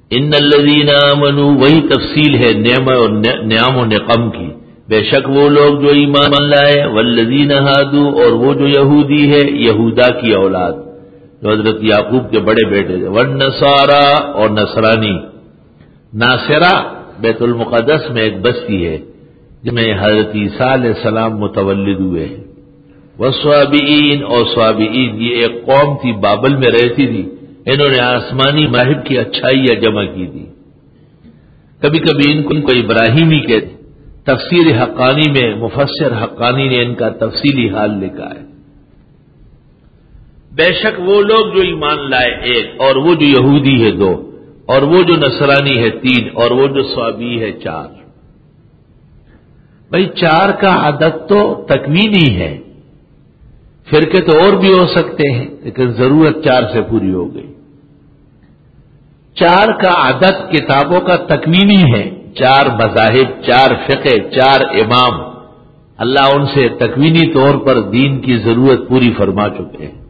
ان الذین آمنوا، وہی تفصیل ہے نعم و نقم کی، بے شک وہ لوگ جو ایمان لائے، والذین ہادوا، اور وہ جو یہودی ہے، یہودا کی اولاد جو حضرت یعقوب کے بڑے بیٹے تھے، والنصارا، اور نصرانی۔ ناصرہ بیت المقدس میں ایک بستی ہے جس میں حضرت عیسیٰ علیہ السلام متولد ہوئے ہیں۔ والصابئین، اور صابئین یہ ایک قوم تھی، بابل میں رہتی تھی، انہوں نے آسمانی مواہب کی اچھائیاں جمع کی تھی۔ کبھی کبھی ان کو ابراہیمی کہتے۔ تفسیر حقانی میں مفسر حقانی نے ان کا تفصیلی حال لکھا ہے۔ بے شک وہ لوگ جو ایمان لائے ایک، اور وہ جو یہودی ہے دو، اور وہ جو نصرانی ہے تین، اور وہ جو صابی ہے چار۔ بھائی چار کا عدد تو تکوینی ہے، فرقے تو اور بھی ہو سکتے ہیں، لیکن ضرورت چار سے پوری ہو گئی۔ چار کا عدد کتابوں کا تکوینی ہے، چار مذاہب، چار فقہ، چار امام، اللہ ان سے تکوینی طور پر دین کی ضرورت پوری فرما چکے ہیں۔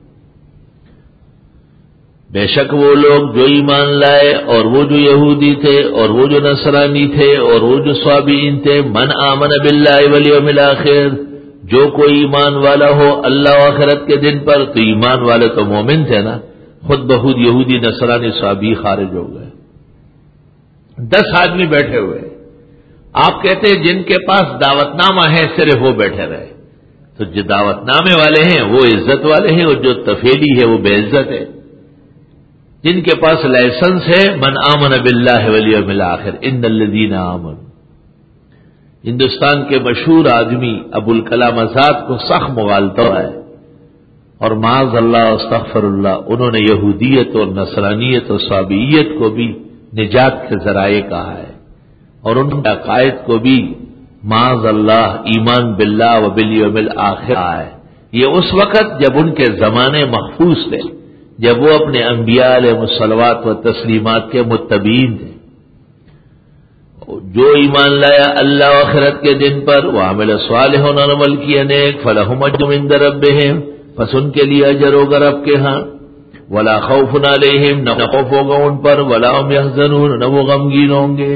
بے شک وہ لوگ جو ایمان لائے، اور وہ جو یہودی تھے، اور وہ جو نصرانی تھے، اور وہ جو صابئین تھے، من آمن باللہ والیوم الآخر، جو کوئی ایمان والا ہو اللہ و آخرت کے دن پر، تو ایمان والے تو مومن تھے نا، خود بخود یہودی نصرانی صابی خارج ہو گئے۔ 10 آدمی بیٹھے ہوئے، آپ کہتے ہیں جن کے پاس دعوت نامہ ہے صرف وہ بیٹھے رہے، تو جو دعوت نامے والے ہیں وہ عزت والے ہیں، اور جو تفیلی ہے وہ بے عزت ہے۔ جن کے پاس لائسنس ہے، من آمن باللہ والیوم الآخر ان الذین آمنوا۔ ہندوستان کے مشہور آدمی ابوالکلام آزاد کو سخت مغالطہ ہے، اور معاذ اللہ استغفر اللہ، انہوں نے یہودیت اور نصرانیت اور صابئیت کو بھی نجات کے ذرائع کہا ہے، اور ان کے عقائد کو بھی معاذ اللہ ایمان باللہ و بالیوم الآخر کہا ہے۔ یہ اس وقت جب ان کے زمانے محفوظ تھے، جب وہ اپنے انبیاء علیہ الصلوات و تسلیمات کے متبعین تھے۔ جو ایمان لایا اللہ و آخرت کے دن پر، وعمل صالحا، اور عمل کیا نیک، فلہم اجر عند ربہم، پس ان کے لیے اجر ہوگا رب کے ہاں، ولا خوف علیہم، نہ خوف ہوگا ان پر، ولا هم یحزنون، نہ وہ غمگین ہوں گے۔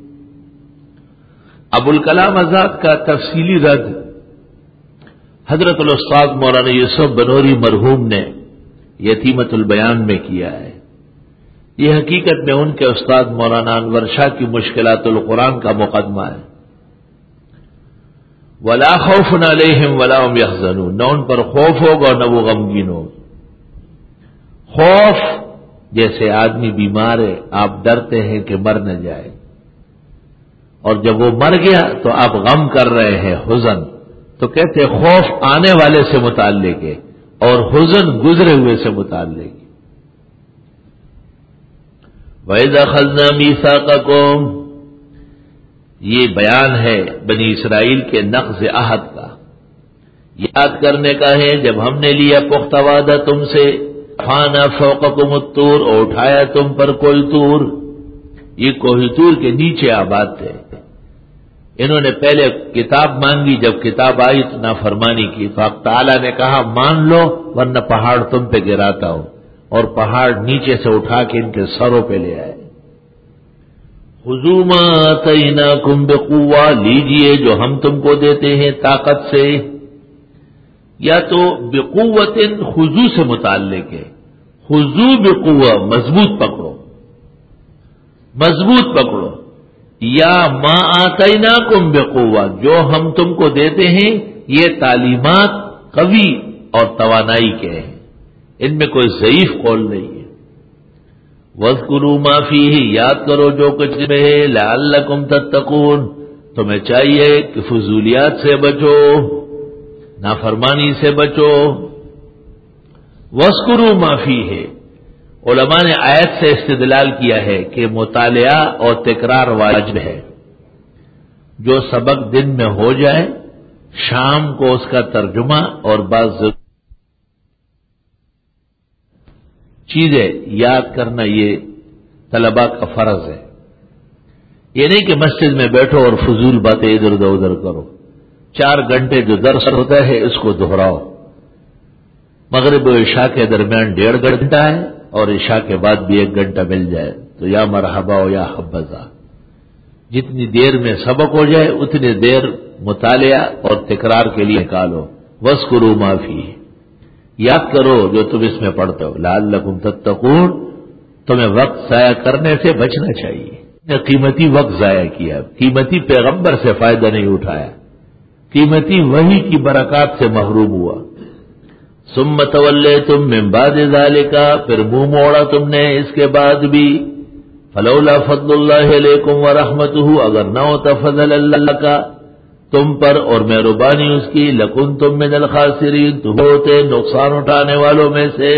ابوالکلام آزاد کا تفصیلی رد حضرت الاستاذ مولانا یوسف بنوری مرحوم نے یتیمت البیان میں کیا ہے۔ یہ حقیقت میں ان کے استاد مولانا انور شاہ کی مشکلات القرآن کا مقدمہ ہے۔ ولا خوف علیہم ولا هم یحزنون، نہ ان پر خوف ہوگا نہ وہ غمگین ہوگا۔ خوف جیسے آدمی بیمار ہے، آپ ڈرتے ہیں کہ مر نہ جائے، اور جب وہ مر گیا تو آپ غم کر رہے ہیں، حزن، تو کہتے خوف آنے والے سے متعلق ہے اور حزن گزرے ہوئے سے متعلق ہے۔ وَإِذَا أَخَذْنَا مِيثَاقَكُمْ، یہ بیان ہے بنی اسرائیل کے نقض عہد کا، یاد کرنے کا ہے جب ہم نے لیا پختہ وعدہ تم سے، فَانَا فَوْقَكُمُ الطُّورَ، اور اٹھایا تم پر کوہ طور۔ یہ کوہ طور کے نیچے آباد تھے۔ انہوں نے پہلے کتاب مانگی، جب کتاب آئی تو نافرمانی کی، تو اب تعالیٰ نے کہا مان لو ورنہ پہاڑ تم پہ گراتا ہوں، اور پہاڑ نیچے سے اٹھا کے ان کے سروں پہ لے آئے۔ خذوا ما آتیناکم بقوہ، لیجئے جو ہم تم کو دیتے ہیں طاقت سے، یا تو بقوت خذو سے متعلق ہے، خذو بقوہ مضبوط پکڑو، مضبوط پکڑو، یا ما آتیناکم بقوہ جو ہم تم کو دیتے ہیں یہ تعلیمات قوی اور توانائی کے ہیں، ان میں کوئی ضعیف قول نہیں ہے۔ وَاذْكُرُوا مَا فِيهِ، یاد کرو جو کچھ میں ہے، لَعَلَّكُمْ تَتَّقُونَ، تمہیں چاہیے کہ فضولیات سے بچو، نافرمانی سے بچو۔ وَاذْكُرُوا مَا فِيهِ، علماء نے آیت سے استدلال کیا ہے کہ مطالعہ اور تکرار واجب ہے۔ جو سبق دن میں ہو جائے، شام کو اس کا ترجمہ اور بعض چیزیں یاد کرنا یہ طلباء کا فرض ہے۔ یہ نہیں کہ مسجد میں بیٹھو اور فضول باتیں ادھر ادھر کرو۔ 4 گھنٹے جو درس ہوتا ہے اس کو دہراؤ۔ مغرب و عشاء کے درمیان 1.5 گھنٹہ ہے، اور عشاء کے بعد بھی 1 گھنٹہ مل جائے تو یا مرحبا و یا حبذا، جتنی دیر میں سبق ہو جائے اتنی دیر مطالعہ اور تکرار کے لیے نکالو. وَاذْكُرُوا مَا فِيهِ، یاد کرو جو تم اس میں پڑھتے ہو. لعلکم تتقون، تمہیں وقت ضائع کرنے سے بچنا چاہیے. قیمتی وقت ضائع کیا، قیمتی پیغمبر سے فائدہ نہیں اٹھایا، قیمتی وحی کی برکات سے محروم ہوا. ثم تولیتم من بعد ذلک، پھر منہ موڑا تم نے اس کے بعد بھی. فلولا فضل اللہ علیکم ورحمتہ، اگر نہ ہوتا فضل اللہ کا تم پر اور مہربانی اس کی، لکنتم من الخاسرین، تم ہوتے نقصان اٹھانے والوں میں سے.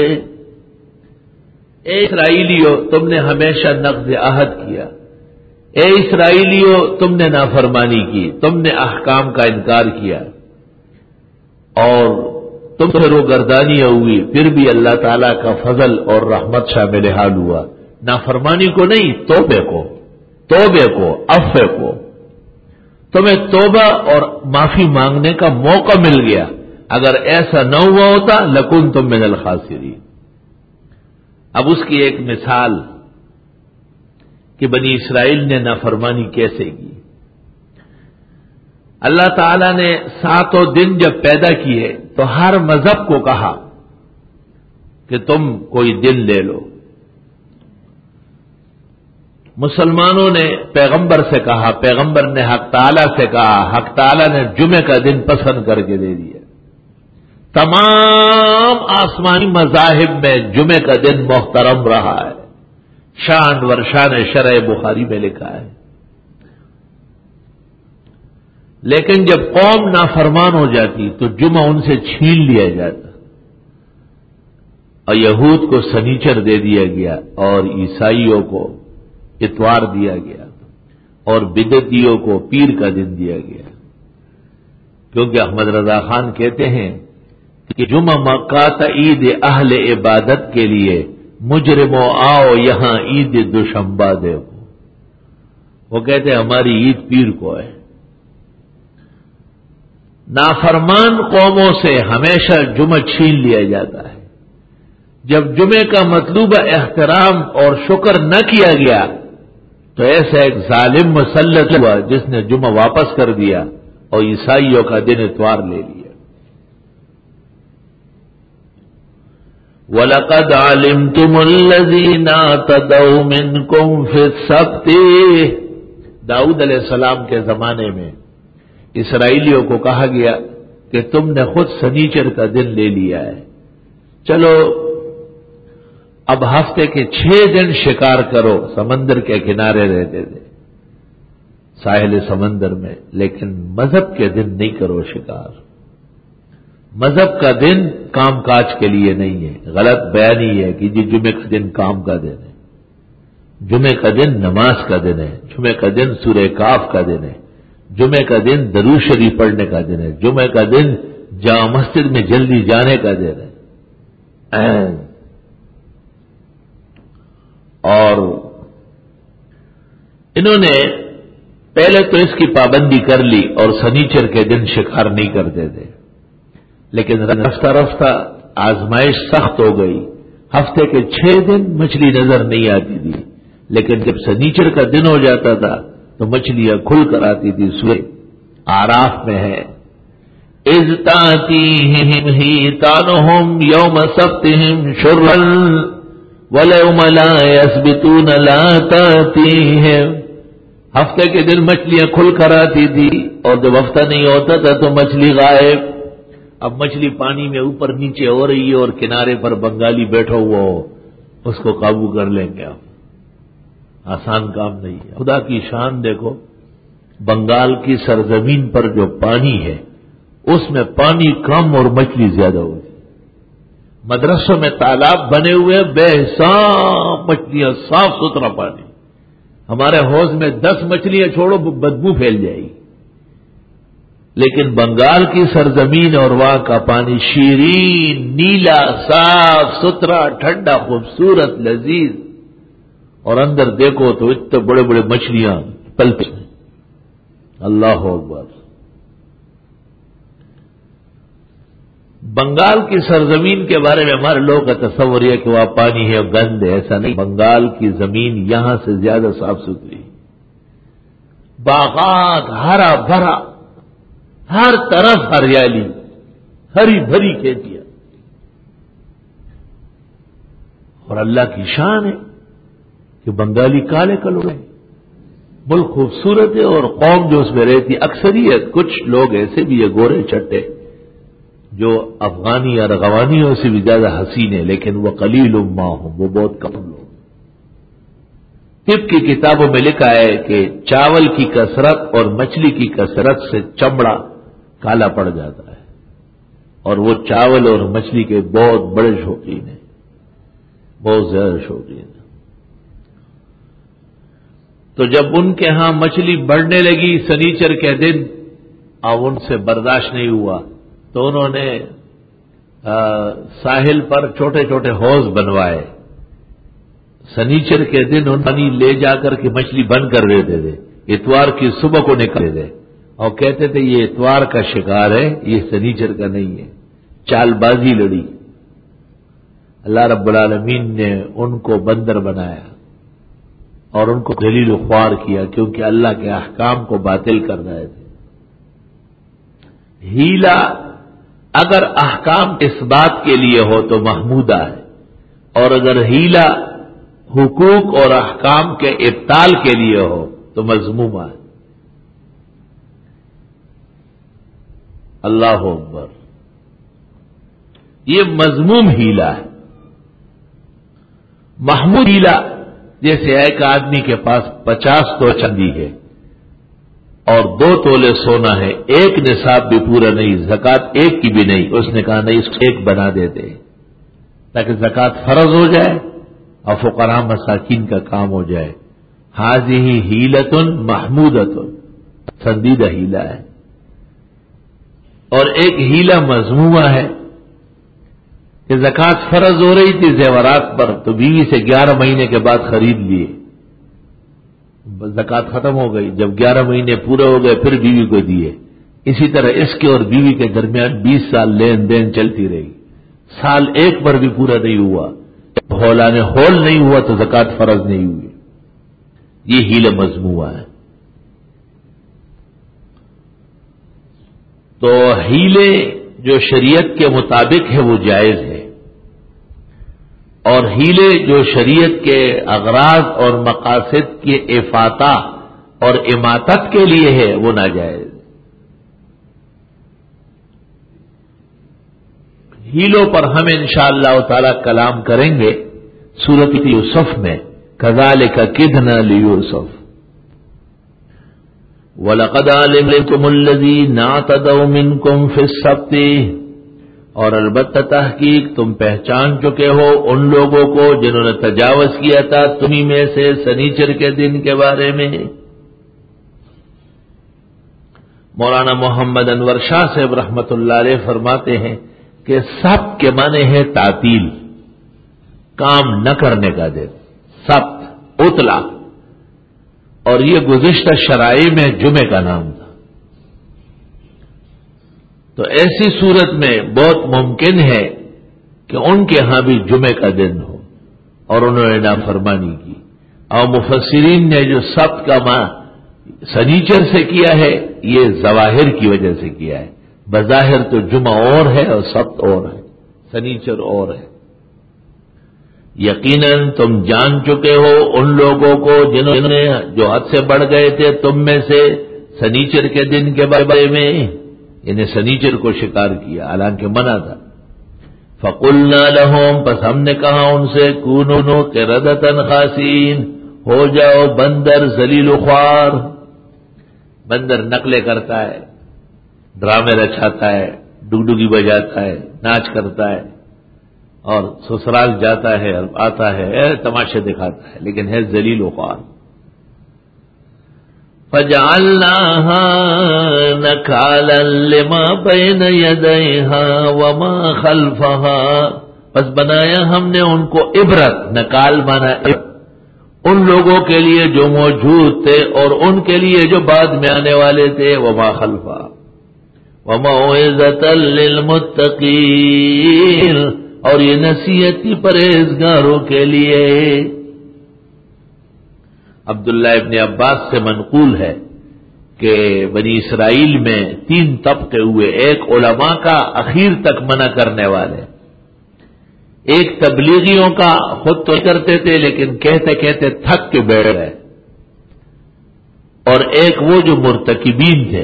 اے اسرائیلیو، تم نے ہمیشہ نقض عہد کیا. اے اسرائیلیو، تم نے نافرمانی کی، تم نے احکام کا انکار کیا اور تم سے روگردانیاں ہوئی، پھر بھی اللہ تعالیٰ کا فضل اور رحمت شامل حال ہوا. نافرمانی کو نہیں، توبے کو، عفو کو. تمہیں توبہ اور معافی مانگنے کا موقع مل گیا. اگر ایسا نہ ہوا ہوتا لکنتم من الخاسرین. اب اس کی ایک مثال کہ بنی اسرائیل نے نافرمانی کیسے کی. اللہ تعالیٰ نے 7 دن جب پیدا کیے تو ہر مذہب کو کہا کہ تم کوئی دن لے لو. مسلمانوں نے پیغمبر سے کہا، پیغمبر نے حق تعالیٰ سے کہا، حق تعالیٰ نے جمعے کا دن پسند کر کے دے دیا. تمام آسمانی مذاہب میں جمعے کا دن محترم رہا ہے. شان ورشان شرع بخاری میں لکھا ہے. لیکن جب قوم نافرمان ہو جاتی تو جمعہ ان سے چھین لیا جاتا اور یہود کو سنیچر دے دیا گیا اور عیسائیوں کو اتوار دیا گیا اور بدعتیوں کو پیر کا دن دیا گیا. کیونکہ احمد رضا خان کہتے ہیں کہ جمعہ مقات عید اہل عبادت کے لیے، مجرموں آؤ یہاں عید دوشنبہ دیکھو. وہ کہتے ہیں ہماری عید پیر کو ہے. نافرمان قوموں سے ہمیشہ جمعہ چھین لیا جاتا ہے. جب جمعے کا مطلوبہ احترام اور شکر نہ کیا گیا تو ایسا ایک ظالم مسلط ہوا جس نے جمعہ واپس کر دیا اور عیسائیوں کا دن اتوار لے لیا. وَلَقَدْ عَلِمْتُمُ الَّذِينَ اعْتَدَوْا مِنْكُمْ فِي السَّبْتِ، داؤد علیہ السلام کے زمانے میں اسرائیلیوں کو کہا گیا کہ تم نے خود سنیچر کا دن لے لیا ہے، چلو اب ہفتے کے 6 دن شکار کرو. سمندر کے کنارے رہتے تھے، ساحل سمندر میں، لیکن مذہب کے دن نہیں کرو شکار. مذہب کا دن کام کاج کے لیے نہیں ہے. غلط بیانی ہے کہ جی جمعے کا دن کام کا دن ہے. جمعے کا دن نماز کا دن ہے. جمعے کا دن سورہ کاف کا دن ہے. جمعے کا دن درود شریف پڑھنے کا دن ہے. جمعے کا دن جامع مسجد میں جلدی جانے کا دن ہے. اور انہوں نے پہلے تو اس کی پابندی کر لی اور سنیچر کے دن شکار نہیں کرتے تھے، لیکن رفتہ رفتہ آزمائش سخت ہو گئی. ہفتے کے 6 دن مچھلی نظر نہیں آتی تھی، لیکن جب سنیچر کا دن ہو جاتا تھا تو مچھلیاں کھل کر آتی تھی. سورہ آراف میں ہے اذ تاتیہم حیتانہم یوم سبتہم شرعا وَلَوْمَ لَا يَسْبِتُونَ لَا تَأْتِيهِمْ. ہفتے کے دن مچھلیاں کھل کر آتی تھی اور جب ہفتہ نہیں ہوتا تھا تو مچھلی غائب. اب مچھلی پانی میں اوپر نیچے ہو رہی ہے اور کنارے پر بنگالی بیٹھا ہوا ہو، اس کو قابو کر لیں گے آپ. آسان کام نہیں ہے. خدا کی شان دیکھو، بنگال کی سرزمین پر جو پانی ہے اس میں پانی کم اور مچھلی زیادہ ہوتی. مدرسوں میں تالاب بنے ہوئے بے حساب مچھلیاں، صاف ستھرا پانی. ہمارے حوض میں 10 مچھلیاں چھوڑو بدبو پھیل جائے گی. لیکن بنگال کی سرزمین اور وہاں کا پانی شیرین، نیلا، صاف ستھرا، ٹھنڈا، خوبصورت، لذیذ، اور اندر دیکھو تو اتنے بڑے بڑے مچھلیاں پلتے ہیں. اللہ اکبر. بنگال کی سرزمین کے بارے میں ہمارے لوگوں کا تصور ہے کہ وہاں پانی ہے اور گند ہے، ایسا نہیں. بنگال کی زمین یہاں سے زیادہ صاف ستھری، باغات، ہرا بھرا، ہر طرف ہریالی، ہری بھری کھیتیاں. اور اللہ کی شان ہے کہ بنگالی کالے کلو ہیں. ملک خوبصورت ہے اور قوم جو اس میں رہتی اکثریت، کچھ لوگ ایسے بھی ہے گورے چٹے جو افغانی اور افغانیوں سے بھی زیادہ حسین ہے، لیکن وہ قلیل ما ہوں، وہ بہت کم لوگ. طب کی کتابوں میں لکھا ہے کہ چاول کی کثرت اور مچھلی کی کثرت سے چمڑا کالا پڑ جاتا ہے، اور وہ چاول اور مچھلی کے بہت بڑے شوقین ہیں، بہت زیادہ شوقین ہیں. تو جب ان کے ہاں مچھلی بڑھنے لگی سنیچر کے دن، اب ان سے برداشت نہیں ہوا تو انہوں نے ساحل پر چھوٹے چھوٹے حوض بنوائے. سنیچر کے دن ان پانی لے جا کر کے مچھلی بند کر دیتے تھے، اتوار کی صبح کو نکلتے تھے اور کہتے تھے یہ اتوار کا شکار ہے، یہ سنیچر کا نہیں ہے. چال بازی لڑی. اللہ رب العالمین نے ان کو بندر بنایا اور ان کو ذلیل و خوار کیا، کیونکہ اللہ کے احکام کو باطل کر رہے تھے. ہیلا اگر احکام اس بات کے لیے ہو تو محمودہ ہے، اور اگر ہیلا حقوق اور احکام کے ابطال کے لیے ہو تو مذمومہ ہے. اللہ اکبر. یہ مذموم ہیلا ہے. محمود ہیلا جیسے ایک آدمی کے پاس 50 تو چاندی ہے اور 2 تولے سونا ہے، ایک نصاب بھی پورا نہیں، زکات ایک کی بھی نہیں. اس نے کہا نہیں، اس کو ایک بنا دیتے تاکہ زکات فرض ہو جائے اور فقراء مساکین کا کام ہو جائے. حاذہ ہیلۃ محمودۃ، پسندیدہ ہیلا ہے. اور ایک ہیلا مذمومہ ہے کہ زکات فرض ہو رہی تھی زیورات پر، تو بیوی سے 11 مہینے کے بعد خرید لیے، زکات ختم ہو گئی. جب 11 مہینے پورے ہو گئے پھر بیوی کو دیے. اسی طرح اس کے اور بیوی کے درمیان 20 سال لین دین چلتی رہی. سال ایک پر بھی پورا نہیں ہوا، ہولان ہول نہیں ہوا تو زکات فرض نہیں ہوئی. یہ ہیلا مذمومہ ہے. تو ہیلے جو شریعت کے مطابق ہے وہ جائز ہے، اور ہیلے جو شریعت کے اغراض اور مقاصد کے افاطہ اور اماتت کے لیے ہے وہ ناجائز. ہیلوں پر ہم انشاءاللہ تعالی کلام کریں گے سورۃ یوسف میں. کذالک کدنا لیوسف وَلَقَدْ عَلِمْتُمُ الَّذِينَ اعْتَدَوْا مِنْكُمْ فِي السَّبْتِ، اور البتہ تحقیق تم پہچان چکے ہو ان لوگوں کو جنہوں نے تجاوز کیا تھا تمہیں میں سے سنیچر کے دن کے بارے میں. مولانا محمد انور شاہ صاحب رحمت اللہ علیہ فرماتے ہیں کہ سبت کے معنی ہے تعطیل، کام نہ کرنے کا دن، سبت اتلا، اور یہ گزشتہ شرائع میں جمعے کا نام تھا. تو ایسی صورت میں بہت ممکن ہے کہ ان کے ہاں بھی جمعے کا دن ہو اور انہوں نے نافرمانی کی. اور مفسرین نے جو سبت کا معنی سنیچر سے کیا ہے یہ ظواہر کی وجہ سے کیا ہے. بظاہر تو جمعہ اور ہے اور سبت اور ہے، سنیچر اور ہے. یقیناً تم جان چکے ہو ان لوگوں کو جنہوں نے جو حد سے بڑھ گئے تھے تم میں سے سنیچر کے دن کے بارے میں، یعنی سنیچر کو شکار کیا حالانکہ منع تھا. فَقُلْنَا لَهُمْ، پس ہم نے کہا ان سے، كُونُوا قِرَدَةً خَاسِئِينَ، ہو جاؤ بندر ذلیل و خوار. بندر نقلیں کرتا ہے، ڈرامے رچاتا ہے، ڈگڈگی بجاتا ہے، ناچ کرتا ہے اور سسرال جاتا ہے اور آتا ہے تماشے دکھاتا ہے، لیکن ہے ذلیل و خوار. فَجَعَلْنَاهَا نَكَالًا لِمَا بَيْنَ يَدَيْهَا وَمَا خَلْفَهَا، پس بنایا ہم نے ان کو عبرت، نکال مانا عبرت، ان لوگوں کے لیے جو موجود تھے اور ان کے لیے جو بعد میں آنے والے تھے. وَمَا خَلْفَهَا، وموعظۃ للمتقین، اور یہ نصیحت تھی پرہیزگاروں کے لیے۔ عبداللہ ابن عباس سے منقول ہے کہ بنی اسرائیل میں 3 طبقے ہوئے، ایک علماء کا اخیر تک منع کرنے والے، ایک تبلیغیوں کا خود تو کرتے تھے لیکن کہتے کہتے تھک کے بیٹھ گئے، اور ایک وہ جو مرتکبین تھے۔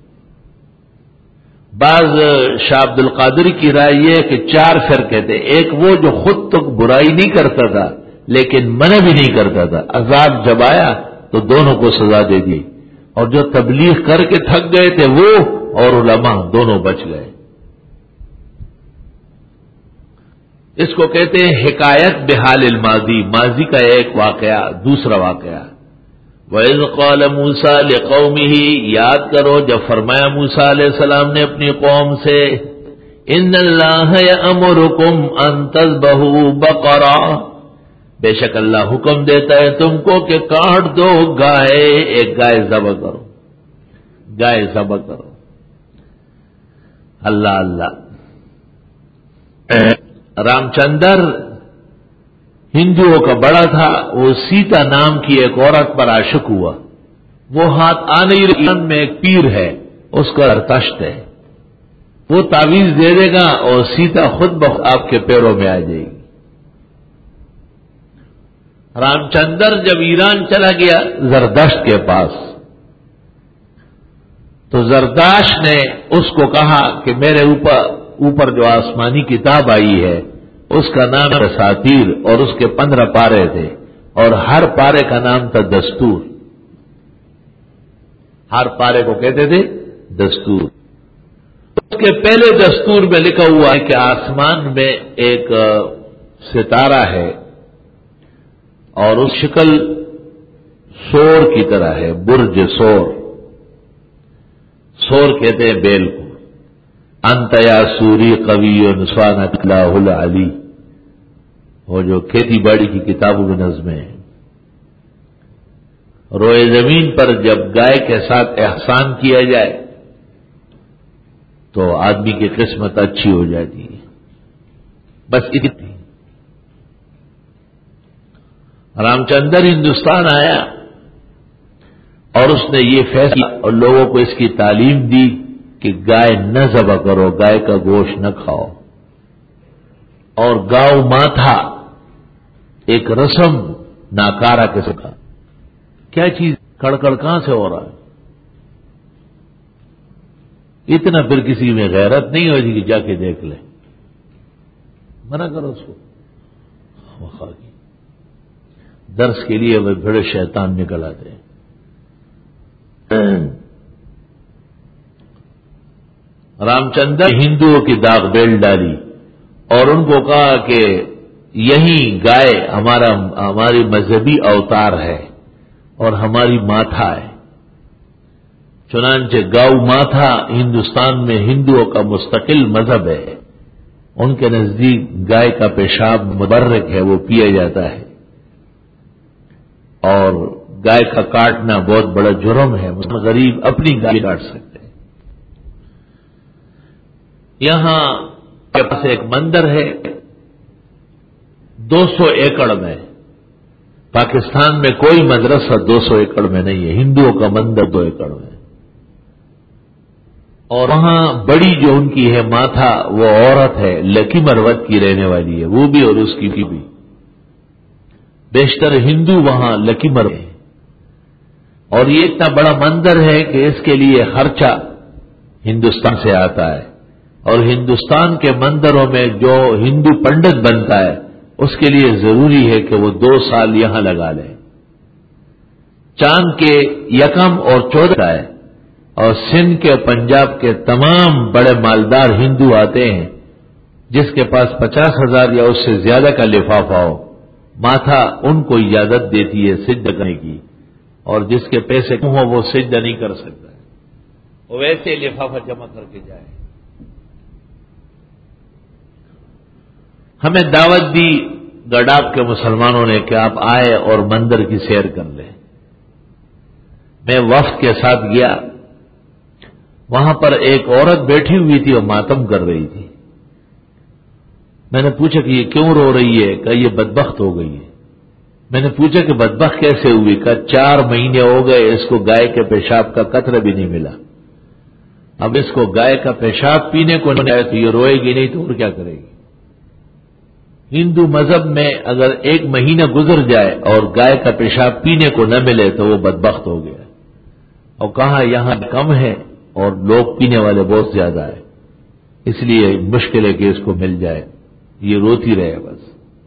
بعض شاہ عبد القادر کی رائے یہ ہے کہ 4 فرقے تھے، ایک وہ جو خود تک برائی نہیں کرتا تھا لیکن منع بھی نہیں کرتا تھا، عذاب جب آیا تو دونوں کو سزا دے دی، اور جو تبلیغ کر کے تھک گئے تھے وہ اور علماء دونوں بچ گئے۔ اس کو کہتے ہیں حکایت بحال الماضی، ماضی کا ایک واقعہ، دوسرا واقعہ۔ وَإِذْ قَالَ مُوسَىٰ لِقَوْمِهِ، یاد کرو جب فرمایا موسیٰ علیہ السلام نے اپنی قوم سے، إِنَّ اللَّهَ يَأْمُرُكُمْ أَن تَذْبَحُوا بَقَرَةً، بے شک اللہ حکم دیتا ہے تم کو کہ کاٹ دو گائے، ایک گائے ذبح کرو، گائے ذبح کرو۔ اللہ اللہ۔ رام چندر ہندوؤں کا بڑا تھا، وہ سیتا نام کی ایک عورت پر عاشق ہوا، وہ ہاتھ آنے ایران میں ایک پیر ہے، اس کا ارتشت ہے، وہ تعویذ دے دے گا اور سیتا خود بخود آپ کے پیروں میں آ جائے گی۔ رام چندر جب ایران چلا گیا زردشت کے پاس، تو زرداشت نے اس کو کہا کہ میرے اوپر جو آسمانی کتاب آئی ہے اس کا نام ہے اساطیر، اور اس کے 15 پارے تھے، اور ہر پارے کا نام تھا دستور، ہر پارے کو کہتے تھے دستور۔ اس کے پہلے دستور میں لکھا ہوا ہے کہ آسمان میں ایک ستارہ ہے اور اس شکل سور کی طرح ہے، برج سور، سور کہتے ہیں بیل کو۔ انت یا سوری قوی نسوانک اللہ العلی، وہ جو کھیتی باڑی کی کتابوں میں نظمیں ہیں۔ روئے زمین پر جب گائے کے ساتھ احسان کیا جائے تو آدمی کی قسمت اچھی ہو جاتی ہے، بس اتنی۔ رام چندر ہندوستان آیا اور اس نے یہ فیصلہ اور لوگوں کو اس کی تعلیم دی کہ گائے نہ ذبح کرو، گائے کا گوشت نہ کھاؤ، اور گاؤ ماتھا ایک رسم ناکارہ قسم کا، کیا چیز کڑکڑ کہاں سے ہو رہا ہے؟ اتنا پھر کسی میں غیرت نہیں ہوتی کہ جا کے دیکھ لے، منع کرو اس کو۔ خواہی درس کے لیے وہ بڑے شیطان نکل آتے ہیں۔ رام چندر ہندوؤں کی داغ بیل ڈالی اور ان کو کہا کہ یہی گائے ہماری مذہبی اوتار ہے اور ہماری ماتھا ہے۔ چنانچہ گاؤ ماتھا ہندوستان میں ہندوؤں کا مستقل مذہب ہے، ان کے نزدیک گائے کا پیشاب مبرک ہے، وہ پیا جاتا ہے، اور گائے کا کاٹنا بہت بڑا جرم ہے، غریب اپنی گائے کاٹ سکتے ہیں۔ یہاں کے پاس ایک مندر ہے 200 ایکڑ میں، پاکستان میں کوئی مدرسہ 200 ایکڑ میں نہیں ہے، ہندوؤں کا مندر 2 ایکڑ میں، اور وہاں بڑی جو ان کی ہے ماتھا، وہ عورت ہے، لکی مروت کی رہنے والی ہے، وہ بھی اور اس کی بھی، بیشتر ہندو وہاں لکی مر ہے، اور یہ اتنا بڑا مندر ہے کہ اس کے لیے خرچہ ہندوستان سے آتا ہے، اور ہندوستان کے مندروں میں جو ہندو پنڈت بنتا ہے اس کے لیے ضروری ہے کہ وہ 2 سال یہاں لگا لے۔ چاند کے 1 اور 14 ہے، اور سندھ کے پنجاب کے تمام بڑے مالدار ہندو آتے ہیں، جس کے پاس 50,000 یا اس سے زیادہ کا لفافہ ہو، ماتھا ان کو اجازت دیتی ہے سجدہ کرنے کی، اور جس کے پیسے کم ہو وہ سجدہ نہیں کر سکتا ہے، وہ ویسے لفافہ جمع کر کے جائے۔ ہمیں دعوت دی گڈاب کے مسلمانوں نے کہ آپ آئے اور مندر کی سیر کر لیں۔ میں وفد کے ساتھ گیا، وہاں پر ایک عورت بیٹھی ہوئی تھی اور ماتم کر رہی تھی. میں نے پوچھا کہ یہ کیوں رو رہی ہے؟ کہ یہ بدبخت ہو گئی ہے. میں نے پوچھا کہ بدبخت کیسے ہوئی؟ کہ 4 مہینے ہو گئے اس کو گائے کے پیشاب کا قطرہ بھی نہیں ملا. اب اس کو گائے کا پیشاب پینے کو نہیں آئے تو یہ روئے گی نہیں تو اور کیا کرے گی؟ ہندو مذہب میں اگر 1 مہینہ گزر جائے اور گائے کا پیشاب پینے کو نہ ملے تو وہ بدبخت ہو گیا. اور کہا یہاں کم ہے اور لوگ پینے والے بہت زیادہ ہے، اس لیے مشکل ہے کہ اس کو مل جائے. یہ روتی رہے بس.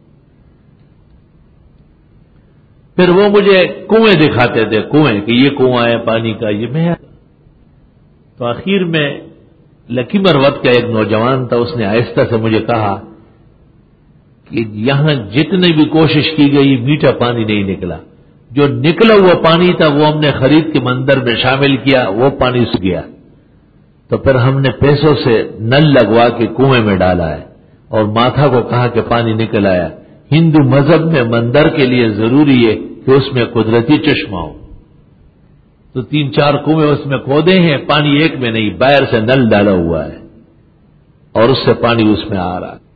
پھر وہ مجھے کنویں دکھاتے تھے، کنویں کہ یہ کنواں ہے پانی کا، یہ میں. تو آخر میں لکی مروت کا ایک نوجوان تھا، اس نے آہستہ سے مجھے کہا کہ یہاں جتنی بھی کوشش کی گئی میٹھا پانی نہیں نکلا. جو نکلا ہوا پانی تھا وہ ہم نے خرید کے مندر میں شامل کیا، وہ پانی سوکھ گیا. تو پھر ہم نے پیسوں سے نل لگوا کے کنویں میں ڈالا ہے اور ماتھا کو کہا کہ پانی نکل آیا. ہندو مذہب میں مندر کے لیے ضروری ہے کہ اس میں قدرتی چشمہ ہو. تو 3-4 کنویں اس میں کھودے ہیں، پانی ایک میں نہیں، باہر سے نل ڈالا ہوا ہے اور اس سے پانی اس میں آ رہا ہے.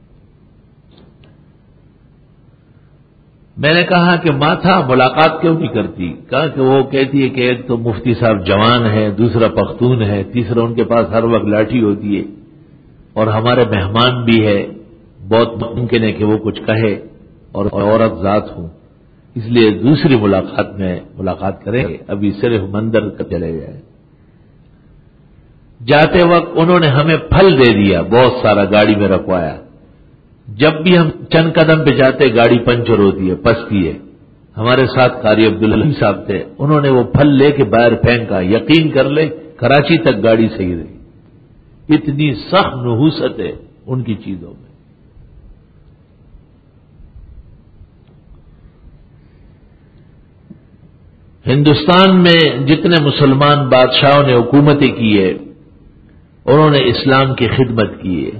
میں نے کہا کہ ماتھا ملاقات کیوں نہیں کرتی؟ کہا کہ وہ کہتی ہے کہ ایک تو مفتی صاحب جوان ہے، دوسرا پختون ہے، تیسرا ان کے پاس ہر وقت لاٹھی ہوتی ہے اور ہمارے مہمان بھی ہے، بہت ممکن ہے کہ وہ کچھ کہے اور عورت ذات ہوں، اس لیے دوسری ملاقات میں ملاقات کریں گے، ابھی صرف مندر چلے جائے. جاتے وقت انہوں نے ہمیں پھل دے دیا، بہت سارا گاڑی میں رکھوایا. جب بھی ہم چند قدم پہ جاتے گاڑی پنچر ہوتی ہے، پستی ہے. ہمارے ساتھ قاری عبدالحلیم صاحب تھے، انہوں نے وہ پھل لے کے باہر پھینکا. یقین کر لے کراچی تک گاڑی صحیح رہی. اتنی سخت نحوست ہے ان کی چیزوں میں. ہندوستان میں جتنے مسلمان بادشاہوں نے حکومتیں کی ہے انہوں نے اسلام کی خدمت کی ہے.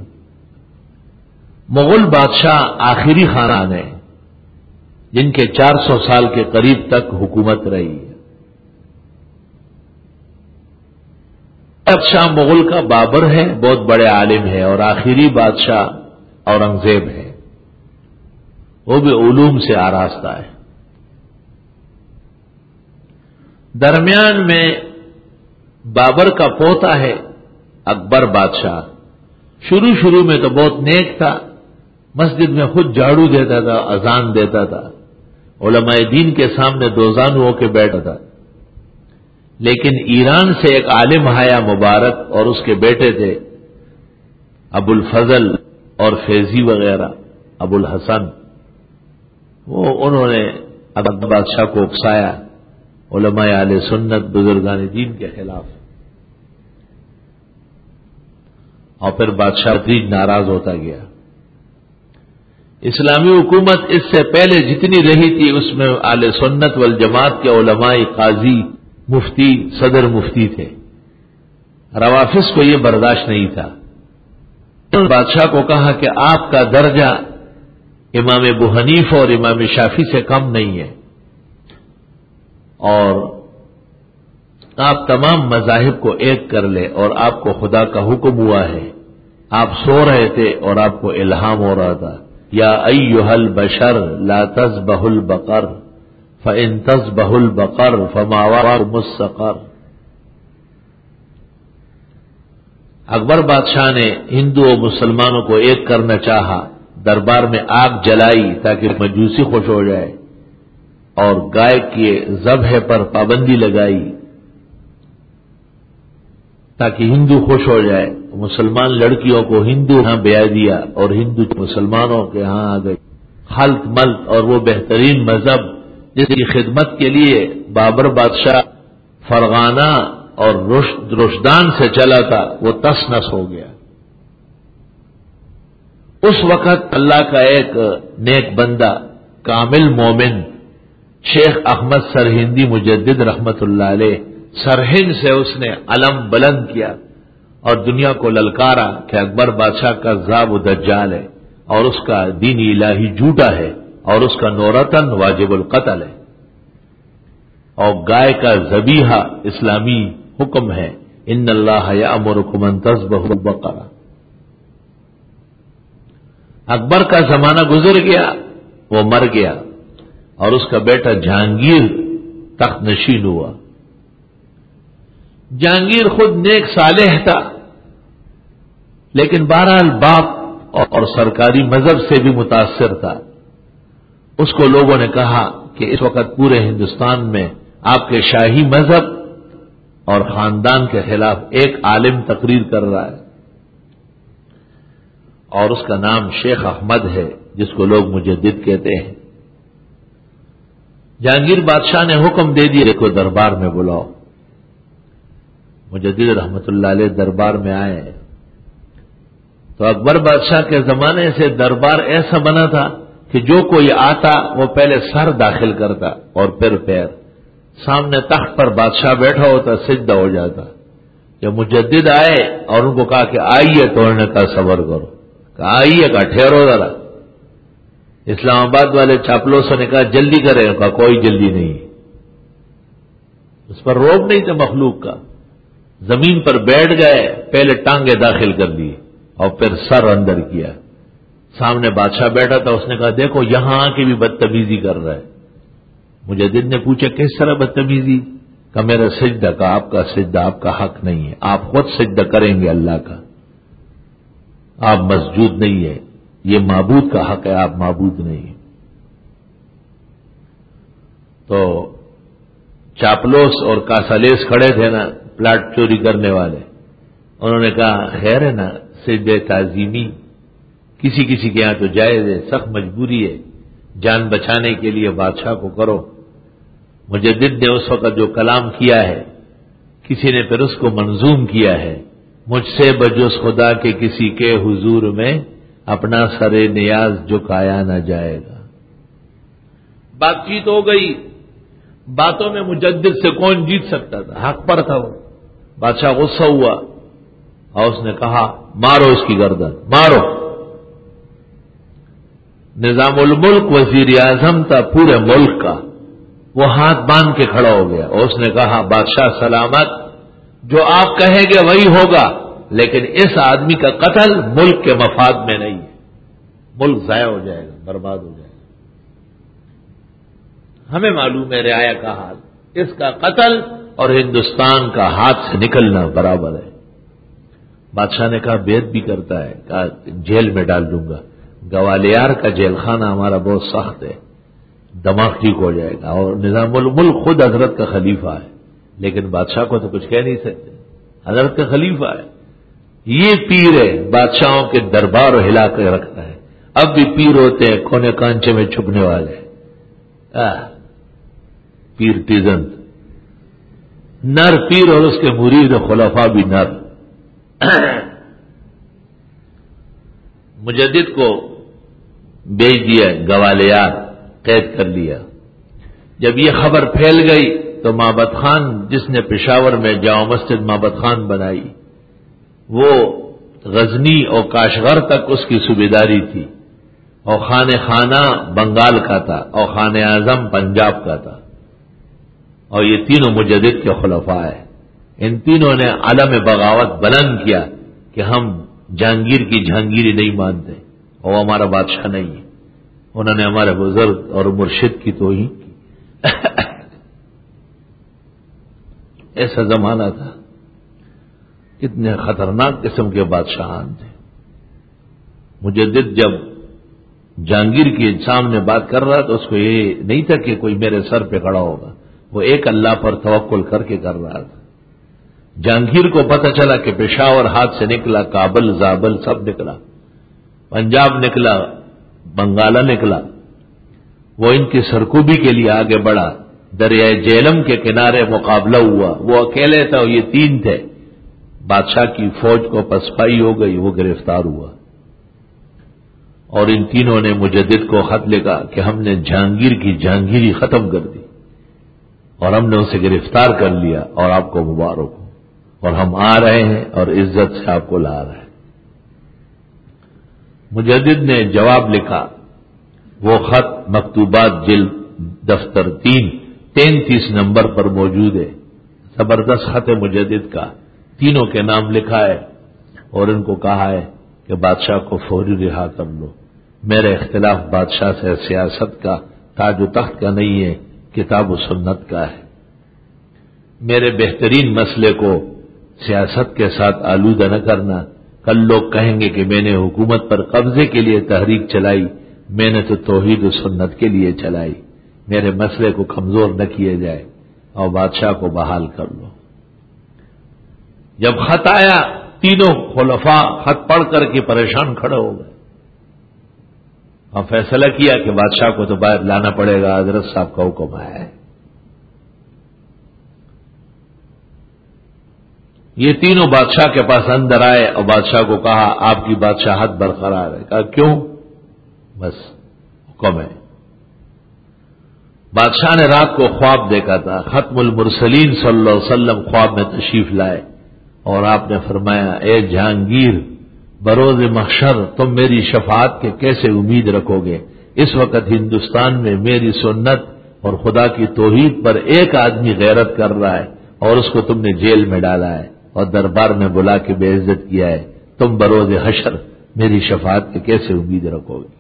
مغل بادشاہ آخری خاندان ہیں جن کے 400 سال کے قریب تک حکومت رہی ہے. بادشاہ مغل کا بابر ہے، بہت بڑے عالم ہے، اور آخری بادشاہ اورنگزیب ہے، وہ بھی علوم سے آراستہ ہے. درمیان میں بابر کا پوتا ہے اکبر بادشاہ. شروع میں تو بہت نیک تھا، مسجد میں خود جھاڑو دیتا تھا، اذان دیتا تھا، علماء دین کے سامنے دوزانو ہو کے بیٹھا تھا. لیکن ایران سے ایک عالم آیا مبارک اور اس کے بیٹے تھے ابو الفضل اور فیضی وغیرہ، ابو الحسن. انہوں نے اکبر بادشاہ کو اکسایا علماء اہل سنت بزرگان دین کے خلاف، اور پھر بادشاہ تیج ناراض ہوتا گیا. اسلامی حکومت اس سے پہلے جتنی رہی تھی اس میں اہل سنت والجماعت کے علماء، قاضی، مفتی، صدر مفتی تھے. روافض کو یہ برداشت نہیں تھا. بادشاہ کو کہا کہ آپ کا درجہ امام ابو حنیفہ اور امام شافعی سے کم نہیں ہے، اور آپ تمام مذاہب کو ایک کر لے، اور آپ کو خدا کا حکم ہوا ہے. آپ سو رہے تھے اور آپ کو الہام ہو رہا تھا، یا ایھا البشر لا تذبح البقر فان تذبح البقر فماواکم السقر. اکبر بادشاہ نے ہندو اور مسلمانوں کو ایک کرنا چاہا، دربار میں آگ جلائی تاکہ مجوسی خوش ہو جائے، اور گائے کے ذبح پر پابندی لگائی تاکہ ہندو خوش ہو جائے. مسلمان لڑکیوں کو ہندو ہاں بیاہ دیا اور ہندو مسلمانوں کے ہاں آ گئی. خلط ملط، اور وہ بہترین مذہب جس کی خدمت کے لیے بابر بادشاہ فرغانہ اور رشدان سے چلا تھا وہ تس نس ہو گیا. اس وقت اللہ کا ایک نیک بندہ کامل مومن شیخ احمد سرہندی مجدد رحمت اللہ علیہ، سرہند سے اس نے علم بلند کیا اور دنیا کو للکارا کہ اکبر بادشاہ کا کذاب و دجال ہے اور اس کا دین الہی جھوٹا ہے اور اس کا نورتن واجب القتل ہے، اور گائے کا ذبیحہ اسلامی حکم ہے، ان اللہ یأمرکم ان تذبحوا البقرہ۔ اکبر کا زمانہ گزر گیا، وہ مر گیا، اور اس کا بیٹا جہانگیر تخت نشین ہوا۔ جہانگیر خود نیک صالح تھا، لیکن بہرحال باپ اور سرکاری مذہب سے بھی متاثر تھا۔ اس کو لوگوں نے کہا کہ اس وقت پورے ہندوستان میں آپ کے شاہی مذہب اور خاندان کے خلاف ایک عالم تقریر کر رہا ہے، اور اس کا نام شیخ احمد ہے، جس کو لوگ مجدد کہتے ہیں۔ جہانگیر بادشاہ نے حکم دے دیا دیکھو دربار میں بلاؤ۔ مجدد رحمت اللہ علیہ دربار میں آئے تو اکبر بادشاہ کے زمانے سے دربار ایسا بنا تھا کہ جو کوئی آتا وہ پہلے سر داخل کرتا اور پھر پیر۔ سامنے تخت پر بادشاہ بیٹھا ہوتا، سجدہ ہو جاتا۔ جب مجدد آئے اور ان کو کہا کہ آئیے تو انہوں نے کہا صبر کرو، کہا آئیے، کہا ٹھہرو ذرا۔ اسلام آباد والے چاپلوسوں نے کہا جلدی کرے، کہا کوئی جلدی نہیں۔ اس پر روب نہیں تھا مخلوق کا۔ زمین پر بیٹھ گئے، پہلے ٹانگیں داخل کر دی اور پھر سر اندر کیا۔ سامنے بادشاہ بیٹھا تھا، اس نے کہا دیکھو یہاں آ کے بھی بدتمیزی کر رہا ہے۔ مجدد نے پوچھا کس طرح بدتمیزی؟ کہ میرا سجدہ، کا آپ کا سجدہ آپ کا حق نہیں ہے، آپ خود سجدہ کریں گے اللہ کا، آپ مسجود نہیں ہے، یہ معبود کا حق ہے، آپ معبود نہیں ہیں۔ تو چاپلوس اور کاسالیس کھڑے تھے نا، پلاٹ چوری کرنے والے، انہوں نے کہا خیر ہے نا، سجدہ تعظیمی کسی کسی کے یہاں تو جائز ہے، سخت مجبوری ہے، جان بچانے کے لیے بادشاہ کو کرو۔ مجدد نے اس وقت جو کلام کیا ہے، کسی نے پھر اس کو منظوم کیا ہے، مجھ سے بجز خدا کے کسی کے حضور میں اپنا سر نیاز جھکایا نہ جائے گا۔ بات چیت ہو گئی، باتوں میں مجدد سے کون جیت سکتا تھا، حق پر تھا وہ۔ بادشاہ غصہ ہوا اور اس نے کہا مارو اس کی گردن، مارو۔ نظام الملک وزیر اعظم تھا پورے ملک کا، وہ ہاتھ باندھ کے کھڑا ہو گیا اور اس نے کہا بادشاہ سلامت، جو آپ کہیں گے وہی ہوگا، لیکن اس آدمی کا قتل ملک کے مفاد میں نہیں ہے، ملک ضائع ہو جائے گا، برباد ہو جائے گا۔ ہمیں معلوم ہے رعایا کا حال، اس کا قتل اور ہندوستان کا ہاتھ سے نکلنا برابر ہے۔ بادشاہ نے کہا بیعت بھی کرتا ہے، کہا جیل میں ڈال دوں گا، گوالیار کا جیل خانہ ہمارا بہت سخت ہے، دماغ ٹھیک ہو جائے گا، اور نظام الملک خود حضرت کا خلیفہ ہے، لیکن بادشاہ کو تو کچھ کہہ نہیں سکتے، حضرت کا خلیفہ ہے۔ یہ پیر ہے، بادشاہوں کے دربار ہلا کے رکھتا ہے۔ اب بھی پیر ہوتے ہیں کونے کانچے میں چھپنے والے، پیر تیزند، نر پیر اور اس کے مرید خلفاء بھی نر۔ مجدد کو بھیج دیا گوالیار، قید کر لیا۔ جب یہ خبر پھیل گئی تو مابد خان، جس نے پشاور میں جامع مسجد مابد خان بنائی، وہ غزنی اور کاشغر تک اس کی صوبیداری تھی، اور خانہ بنگال کا تھا اور خان اعظم پنجاب کا تھا، اور یہ تینوں مجدد کے خلفاء ہیں۔ ان تینوں نے علم بغاوت بلند کیا کہ ہم جہانگیر کی جہانگیری نہیں مانتے اور ہمارا بادشاہ نہیں ہے۔ انہوں نے ہمارے بزرگ اور مرشد کی توہین کی۔ ایسا زمانہ تھا، کتنے خطرناک قسم کے بادشاہان تھے۔ مجدد جب جہانگیر کے سامنے بات کر رہا تو اس کو یہ نہیں تھا کہ کوئی میرے سر پہ کھڑا ہوگا، وہ ایک اللہ پر توکل کر کے کر رہا تھا۔ جہانگیر کو پتہ چلا کہ پشاور ہاتھ سے نکلا، کابل، زابل سب نکلا، پنجاب نکلا، بنگالہ نکلا، وہ ان کی سرکوبی کے لیے آگے بڑھا۔ دریائے جیلم کے کنارے مقابلہ ہوا، وہ اکیلے تھا اور یہ تین تھے۔ بادشاہ کی فوج کو پسپائی ہو گئی، وہ گرفتار ہوا، اور ان تینوں نے مجدد کو خط لکھا کہ ہم نے جہانگیر کی جہانگیری ختم کر دی اور ہم نے اسے گرفتار کر لیا، اور آپ کو مبارک ہو، اور ہم آ رہے ہیں اور عزت سے آپ کو لا رہے ہیں۔ مجدد نے جواب لکھا، وہ خط مکتوبات جلد دفتر 33 نمبر پر موجود ہے، زبردست خط مجدد کا، تینوں کے نام لکھا ہے اور ان کو کہا ہے کہ بادشاہ کو فوری رہا کر لو. میرا اختلاف بادشاہ سے سیاست کا تاج و تخت کا نہیں ہے، کتاب و سنت کا ہے. میرے بہترین مسئلے کو سیاست کے ساتھ آلودہ نہ کرنا. کل لوگ کہیں گے کہ میں نے حکومت پر قبضے کے لیے تحریک چلائی، میں نے تو توحید و سنت کے لیے چلائی. میرے مسئلے کو کمزور نہ کیے جائے اور بادشاہ کو بحال کر لو. جب خط آیا تینوں خلفاء خط پڑھ کر کے پریشان کھڑے ہو گئے اور فیصلہ کیا کہ بادشاہ کو تو باہر لانا پڑے گا، حضرت صاحب کا حکم آیا ہے. یہ تینوں بادشاہ کے پاس اندر آئے اور بادشاہ کو کہا آپ کی بادشاہت برقرار ہے. کہا کیوں؟ بس حکم ہے. بادشاہ نے رات کو خواب دیکھا تھا، ختم المرسلین صلی اللہ علیہ وسلم خواب میں تشریف لائے اور آپ نے فرمایا اے جہانگیر، بروز محشر تم میری شفاعت کے کیسے امید رکھو گے؟ اس وقت ہندوستان میں میری سنت اور خدا کی توحید پر ایک آدمی غیرت کر رہا ہے اور اس کو تم نے جیل میں ڈالا ہے اور دربار میں بلا کے بے عزت کیا ہے. تم بروز حشر میری شفاعت کے کیسے امید رکھو گے؟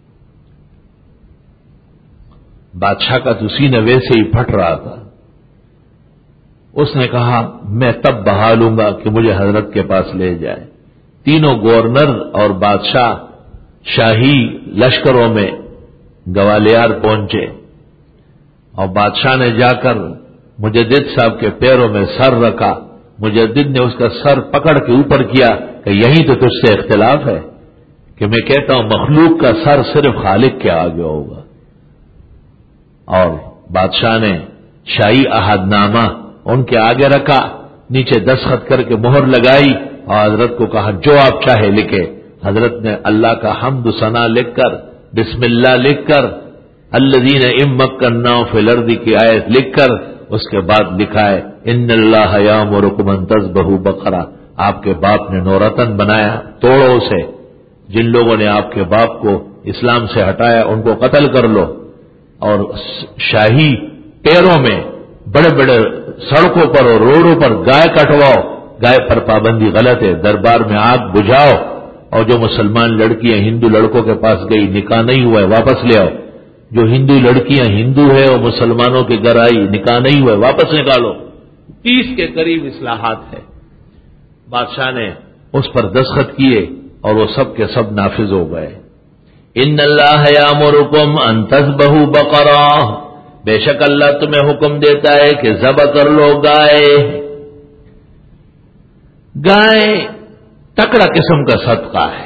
بادشاہ کا تو سینہ ویسے ہی پھٹ رہا تھا. اس نے کہا میں تب بحالوں گا کہ مجھے حضرت کے پاس لے جائے. تینوں گورنر اور بادشاہ شاہی لشکروں میں گوالیار پہنچے اور بادشاہ نے جا کر مجدد صاحب کے پیروں میں سر رکھا. مجدد نے اس کا سر پکڑ کے اوپر کیا کہ یہی تو تجھ سے اختلاف ہے کہ میں کہتا ہوں مخلوق کا سر صرف خالق کے آگے ہوگا. اور بادشاہ نے شاہی عہد نامہ ان کے آگے رکھا، نیچے دستخط کر کے مہر لگائی اور حضرت کو کہا جو آپ چاہے لکھے. حضرت نے اللہ کا حمد و ثنا لکھ کر، بسم اللہ لکھ کر، الذین ان مکناہم فی الارض کی آیت لکھ کر اس کے بعد لکھا ہے ان اللہ یامرکم ان تذبحوا بقرہ. آپ کے باپ نے نورتن بنایا توڑوں سے، جن لوگوں نے آپ کے باپ کو اسلام سے ہٹایا ان کو قتل کر لو. اور شاہی پیروں میں بڑے بڑے سڑکوں پر اور روڈوں پر گائے کٹواؤ. گائے پر پابندی غلط ہے. دربار میں آگ بجھاؤ اور جو مسلمان لڑکیاں ہندو لڑکوں کے پاس گئی نکاح نہیں ہوا ہے واپس لے آؤ. جو ہندو لڑکیاں ہندو ہے اور مسلمانوں کے گھر آئی نکاح نہیں ہوا ہے واپس نکالو. 30 کے قریب اصلاحات ہے. بادشاہ نے اس پر دستخط کیے اور وہ سب کے سب نافذ ہو گئے. ان اللہ یامرکم ان تذبحوا بقرہ، بے شک اللہ تمہیں حکم دیتا ہے کہ ذبح کر لو گائے. گائے تکڑا قسم کا صدقہ ہے.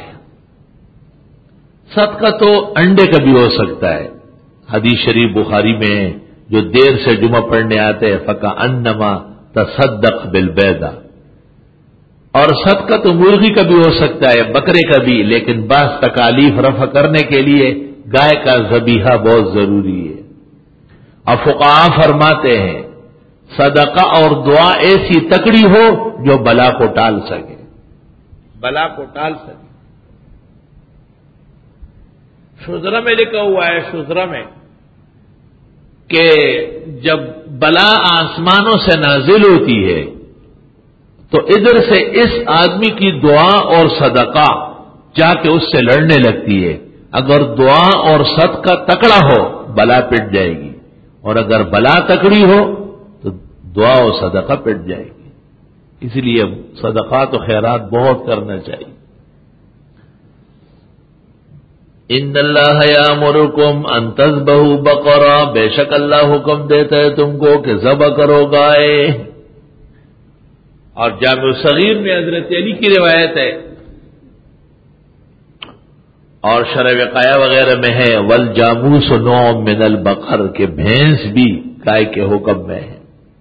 صدقہ تو انڈے کا بھی ہو سکتا ہے. حدیث شریف بخاری میں جو دیر سے جمعہ پڑھنے آتے ہیں فکأنما تصدق بالبیضہ. اور صدقہ تو مرغی کا بھی ہو سکتا ہے، بکرے کا بھی، لیکن بعض تکالیف رفع کرنے کے لیے گائے کا ذبیحہ بہت ضروری ہے. اور فقہاء فرماتے ہیں صدقہ اور دعا ایسی تکڑی ہو جو بلا کو ٹال سکے. بلا کو ٹال سکے. شذرا میں لکھا ہوا ہے، شذرا میں، کہ جب بلا آسمانوں سے نازل ہوتی ہے تو ادھر سے اس آدمی کی دعا اور صدقہ جا کے اس سے لڑنے لگتی ہے. اگر دعا اور صدقہ تکڑا ہو بلا پٹ جائے گی، اور اگر بلا تکڑی ہو تو دعا اور صدقہ پٹ جائے گی. اس لیے صدقات و خیرات بہت کرنا چاہیے. ان اللہ یامرکم ان تذبحوا بقرہ، بے شک اللہ حکم دیتا ہے تم کو کہ ذبح کرو گائے. اور جامع صغیر میں حضرت علی کی روایت ہے اور شرح وقایہ وغیرہ میں ہے والجاموس نوع من البقر، کہ بھینس بھی گائے کے حکم میں ہے.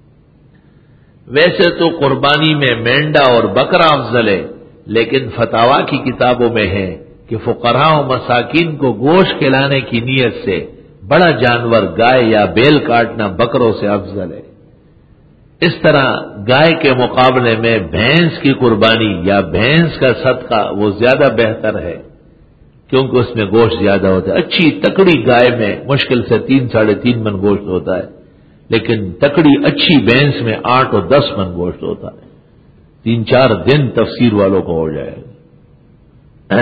ویسے تو قربانی میں مینڈا اور بکرا افضل ہے، لیکن فتاوی کی کتابوں میں ہے کہ فقراء و مساکین کو گوشت کھلانے کی نیت سے بڑا جانور گائے یا بیل کاٹنا بکروں سے افضل ہے. اس طرح گائے کے مقابلے میں بھینس کی قربانی یا بھینس کا صدقہ وہ زیادہ بہتر ہے، کیونکہ اس میں گوشت زیادہ ہوتا ہے. اچھی تکڑی گائے میں مشکل سے 3-3.5 من گوشت ہوتا ہے، لیکن تکڑی اچھی بھینس میں 8 اور 10 من گوشت ہوتا ہے. 3-4 دن تفسیر والوں کو ہو جائے گا.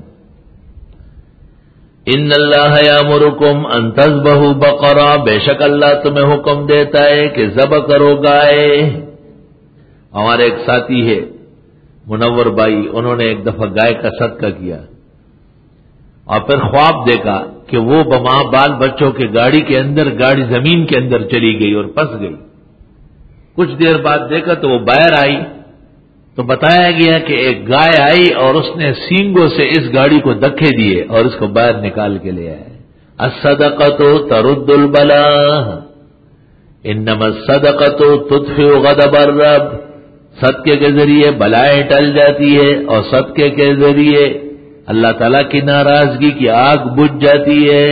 ان اللہ یامرکم ان تذبحوا بقرہ، بے شک اللہ تمہیں حکم دیتا ہے کہ ذبح کرو گائے. ہمارے ایک ساتھی ہے منور بھائی، انہوں نے ایک دفعہ گائے کا صدقہ کیا اور پھر خواب دیکھا کہ وہ ماں بال بچوں کے گاڑی کے اندر، گاڑی زمین کے اندر چلی گئی اور پھنس گئی. کچھ دیر بعد دیکھا تو وہ باہر آئی تو بتایا گیا کہ ایک گائے آئی اور اس نے سینگوں سے اس گاڑی کو دھکے دیے اور اس کو باہر نکال کے لے آئے. الصدقۃ ترد البلاء انما الصدقۃ تطفئ غضب الرب. صدقے کے ذریعے بلائیں ٹل جاتی ہے اور صدقے کے ذریعے اللہ تعالیٰ کی ناراضگی کی آگ بجھ جاتی ہے.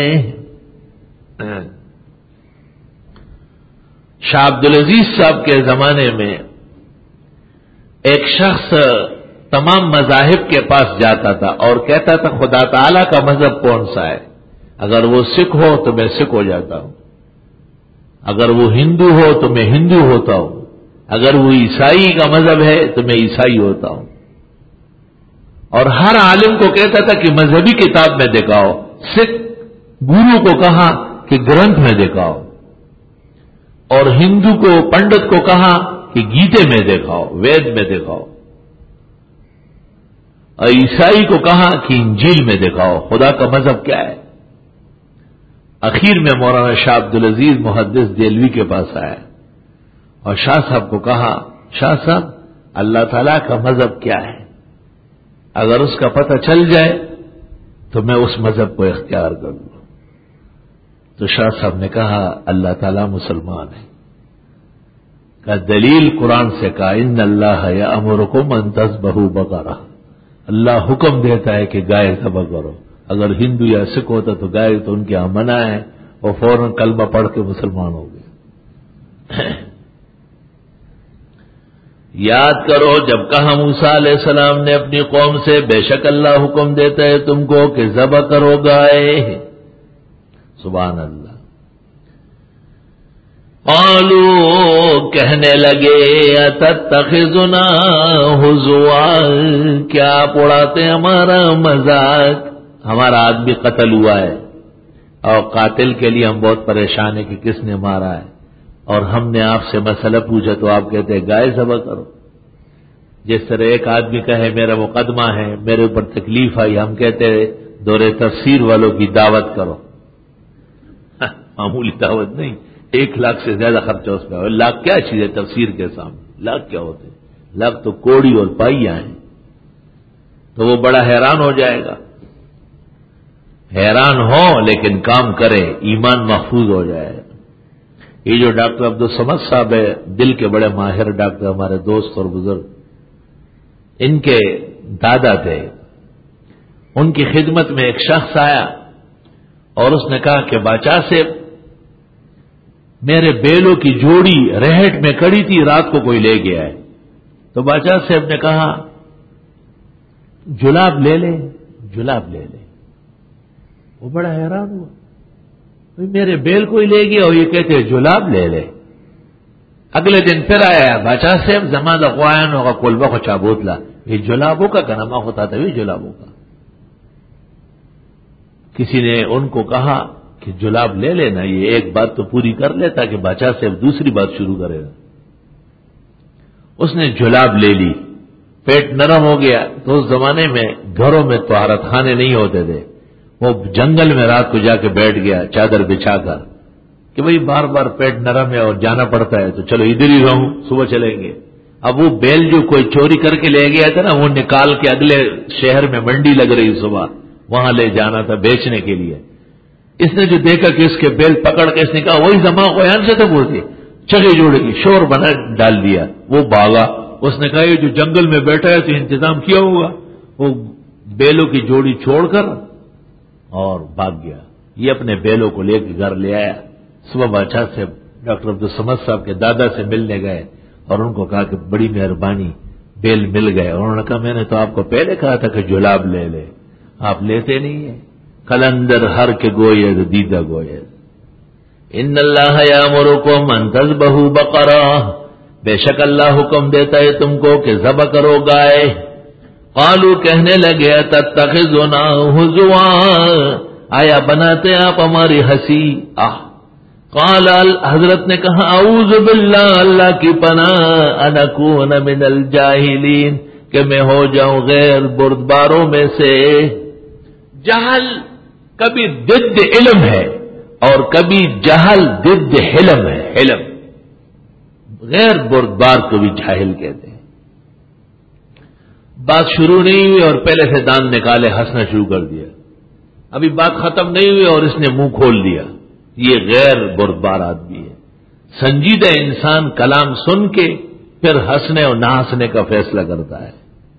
شاہ عبدالعزیز صاحب کے زمانے میں ایک شخص تمام مذاہب کے پاس جاتا تھا اور کہتا تھا خدا تعالیٰ کا مذہب کون سا ہے؟ اگر وہ سکھ ہو تو میں سکھ ہو جاتا ہوں، اگر وہ ہندو ہو تو میں ہندو ہوتا ہوں، اگر وہ عیسائی کا مذہب ہے تو میں عیسائی ہوتا ہوں. اور ہر عالم کو کہتا تھا کہ مذہبی کتاب میں دکھاؤ. سکھ گرو کو کہا کہ گرنتھ میں دکھاؤ، اور ہندو کو پنڈت کو کہا کہ گیتے میں دکھاؤ، وید میں دکھاؤ، اور عیسائی کو کہا کہ انجیل میں دکھاؤ خدا کا مذہب کیا ہے. اخیر میں مولانا شاہ عبدالعزیز محدث دہلوی کے پاس آیا اور شاہ صاحب کو کہا، شاہ صاحب اللہ تعالیٰ کا مذہب کیا ہے؟ اگر اس کا پتہ چل جائے تو میں اس مذہب کو اختیار کر لوں. تو شاہ صاحب نے کہا اللہ تعالیٰ مسلمان ہے. کا دلیل قرآن سے کہا ان اللہ یامرکم ان تذبحوا بقرہ، اللہ حکم دیتا ہے کہ گائے ذبح کرو. اگر ہندو یا سکھ ہوتا تو گائے تو ان کے یہاں منع ہے، اور فوراً کلمہ پڑھ کے مسلمان ہو گئے. یاد کرو جب کہا موسیٰ علیہ السلام نے اپنی قوم سے بے شک اللہ حکم دیتا ہے تم کو کہ ذبح کرو گائے. سبحان اللہ. قالوا کہنے لگے اتتخذنا ہزوا، کیا آپ اڑاتے ہمارا مذاق؟ ہمارا آدمی قتل ہوا ہے اور قاتل کے لیے ہم بہت پریشان ہیں کہ کس نے مارا ہے، اور ہم نے آپ سے مسئلہ پوچھا تو آپ کہتے ہیں گائے ذبح کرو. جس طرح ایک آدمی کہے میرا مقدمہ ہے، میرے اوپر تکلیف آئی، ہم کہتے ہیں دورے تفسیر والوں کی دعوت کرو. معمولی دعوت نہیں، 1 لاکھ سے زیادہ خرچہ اس میں. 1 لاکھ کیا چیز ہے تفسیر کے سامنے؟ لاکھ کیا ہوتے ہیں؟ لاکھ تو کوڑی اور پائیاں ہیں. تو وہ بڑا حیران ہو جائے گا. حیران ہو لیکن کام کرے، ایمان محفوظ ہو جائے. یہ جو ڈاکٹر عبدالصمد صاحب ہے، دل کے بڑے ماہر ڈاکٹر، ہمارے دوست اور بزرگ، ان کے دادا تھے. ان کی خدمت میں ایک شخص آیا اور اس نے کہا کہ باچا سے میرے بیلوں کی جوڑی رہٹ میں کڑی تھی، رات کو کوئی لے گیا ہے. تو باچا صاحب نے کہا جلاب لے لے، جلاب لے لے. وہ بڑا حیران ہوا، میرے بیل کوئی لے گیا اور یہ کہتے جلاب لے لے. اگلے دن پھر آیا باچا صاحب زمان لقوائن ہوگا کلبہ کو چابوتلا، یہ جلابوں کا کنما ہوتا تھا، یہ جلابوں کا. کسی نے ان کو کہا کہ جلاب لے لینا، یہ ایک بات تو پوری کر لیتا کہ باچا صاحب دوسری بات شروع کرے گا. اس نے جلاب لے لی، پیٹ نرم ہو گیا. تو اس زمانے میں گھروں میں طہارت خانے نہیں ہوتے تھے. وہ جنگل میں رات کو جا کے بیٹھ گیا چادر بچھا کر کہ بھئی بار بار پیٹ نرم ہے اور جانا پڑتا ہے تو چلو ادھر ہی رہوں، صبح چلیں گے. اب وہ بیل جو کوئی چوری کر کے لے گیا تھا نا، وہ نکال کے اگلے شہر میں منڈی لگ رہی صبح، وہاں لے جانا تھا بیچنے کے لیے. اس نے جو دیکھا کہ اس کے بیل پکڑ کے اس نے کہا وہی زما قیان سے تو بولتی چگے جوڑے کی شور بنا ڈال دیا. وہ بھاگا. اس نے کہا یہ جو جنگل میں بیٹھا ہے تو انتظام کیا ہوگا. وہ بیلوں کی جوڑی چھوڑ کر اور بھاگ گیا. یہ اپنے بیلوں کو لے کے گھر لے آیا. صبح بادشاہ سے ڈاکٹر عبدالصمد صاحب کے دادا سے ملنے گئے اور ان کو کہا کہ بڑی مہربانی، بیل مل گئے. انہوں نے کہا میں نے تو آپ کو پہلے کہا تھا کہ جلاب لے لے، آپ لیتے نہیں ہیں. قلندر ہر کے گوید دیدہ گوید. ان اللہ یامرکم ان تذبحوا بقرہ، بے شک اللہ حکم دیتا ہے تم کو کہ ذبح کرو گائے. قالوا کہنے لگے تتخذنا ہزوا آیا بناتے آپ ہماری ہنسی. قال حضرت نے کہا اعوذ باللہ اللہ کی پناہ ان اکون من الجاہلین کہ میں ہو جاؤں غیر بردباروں میں سے. جہل کبھی ضد علم ہے اور کبھی جہل ضد حلم ہے. حلم غیر بردبار کو بھی جاہل کہتے ہیں. بات شروع نہیں ہوئی اور پہلے سے دان نکالے ہنسنا شروع کر دیا. ابھی بات ختم نہیں ہوئی اور اس نے منہ کھول دیا. یہ غیر بردبار آدمی ہے. سنجیدہ انسان کلام سن کے پھر ہنسنے اور نہ ہنسنے کا فیصلہ کرتا ہے.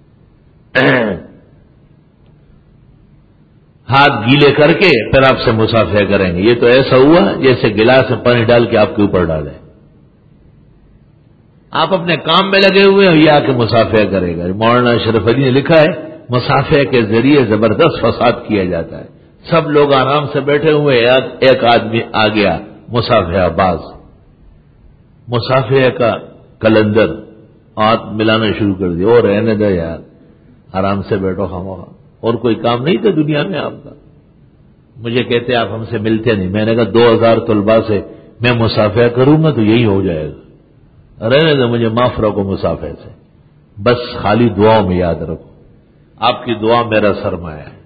ہاتھ گیلے کر کے پھر آپ سے مصافحہ کریں گے. یہ تو ایسا ہوا جیسے گلاس میں پانی ڈال کے آپ کے اوپر ڈالیں. آپ اپنے کام میں لگے ہوئے ہیں یہ آ کے مصافحہ کرے گا. مولانا اشرف علی نے لکھا ہے مصافحہ کے ذریعے زبردست فساد کیا جاتا ہے. سب لوگ آرام سے بیٹھے ہوئے ایک آدمی آ گیا مصافحہ باز. مصافحہ کا کلندر ہاتھ ملانا شروع کر دیا. اور رہنے دو یار آرام سے بیٹھو خاموخا. اور کوئی کام نہیں تھا دنیا میں آپ کا. مجھے کہتے آپ ہم سے ملتے نہیں. میں نے کہا 2000 طلباء سے میں مصافحہ کروں گا تو یہی ہو جائے گا. رہنے دو مجھے معاف رکھو مصافحہ سے. بس خالی دعاؤں میں یاد رکھو آپ کی دعا میرا سرمایہ ہے.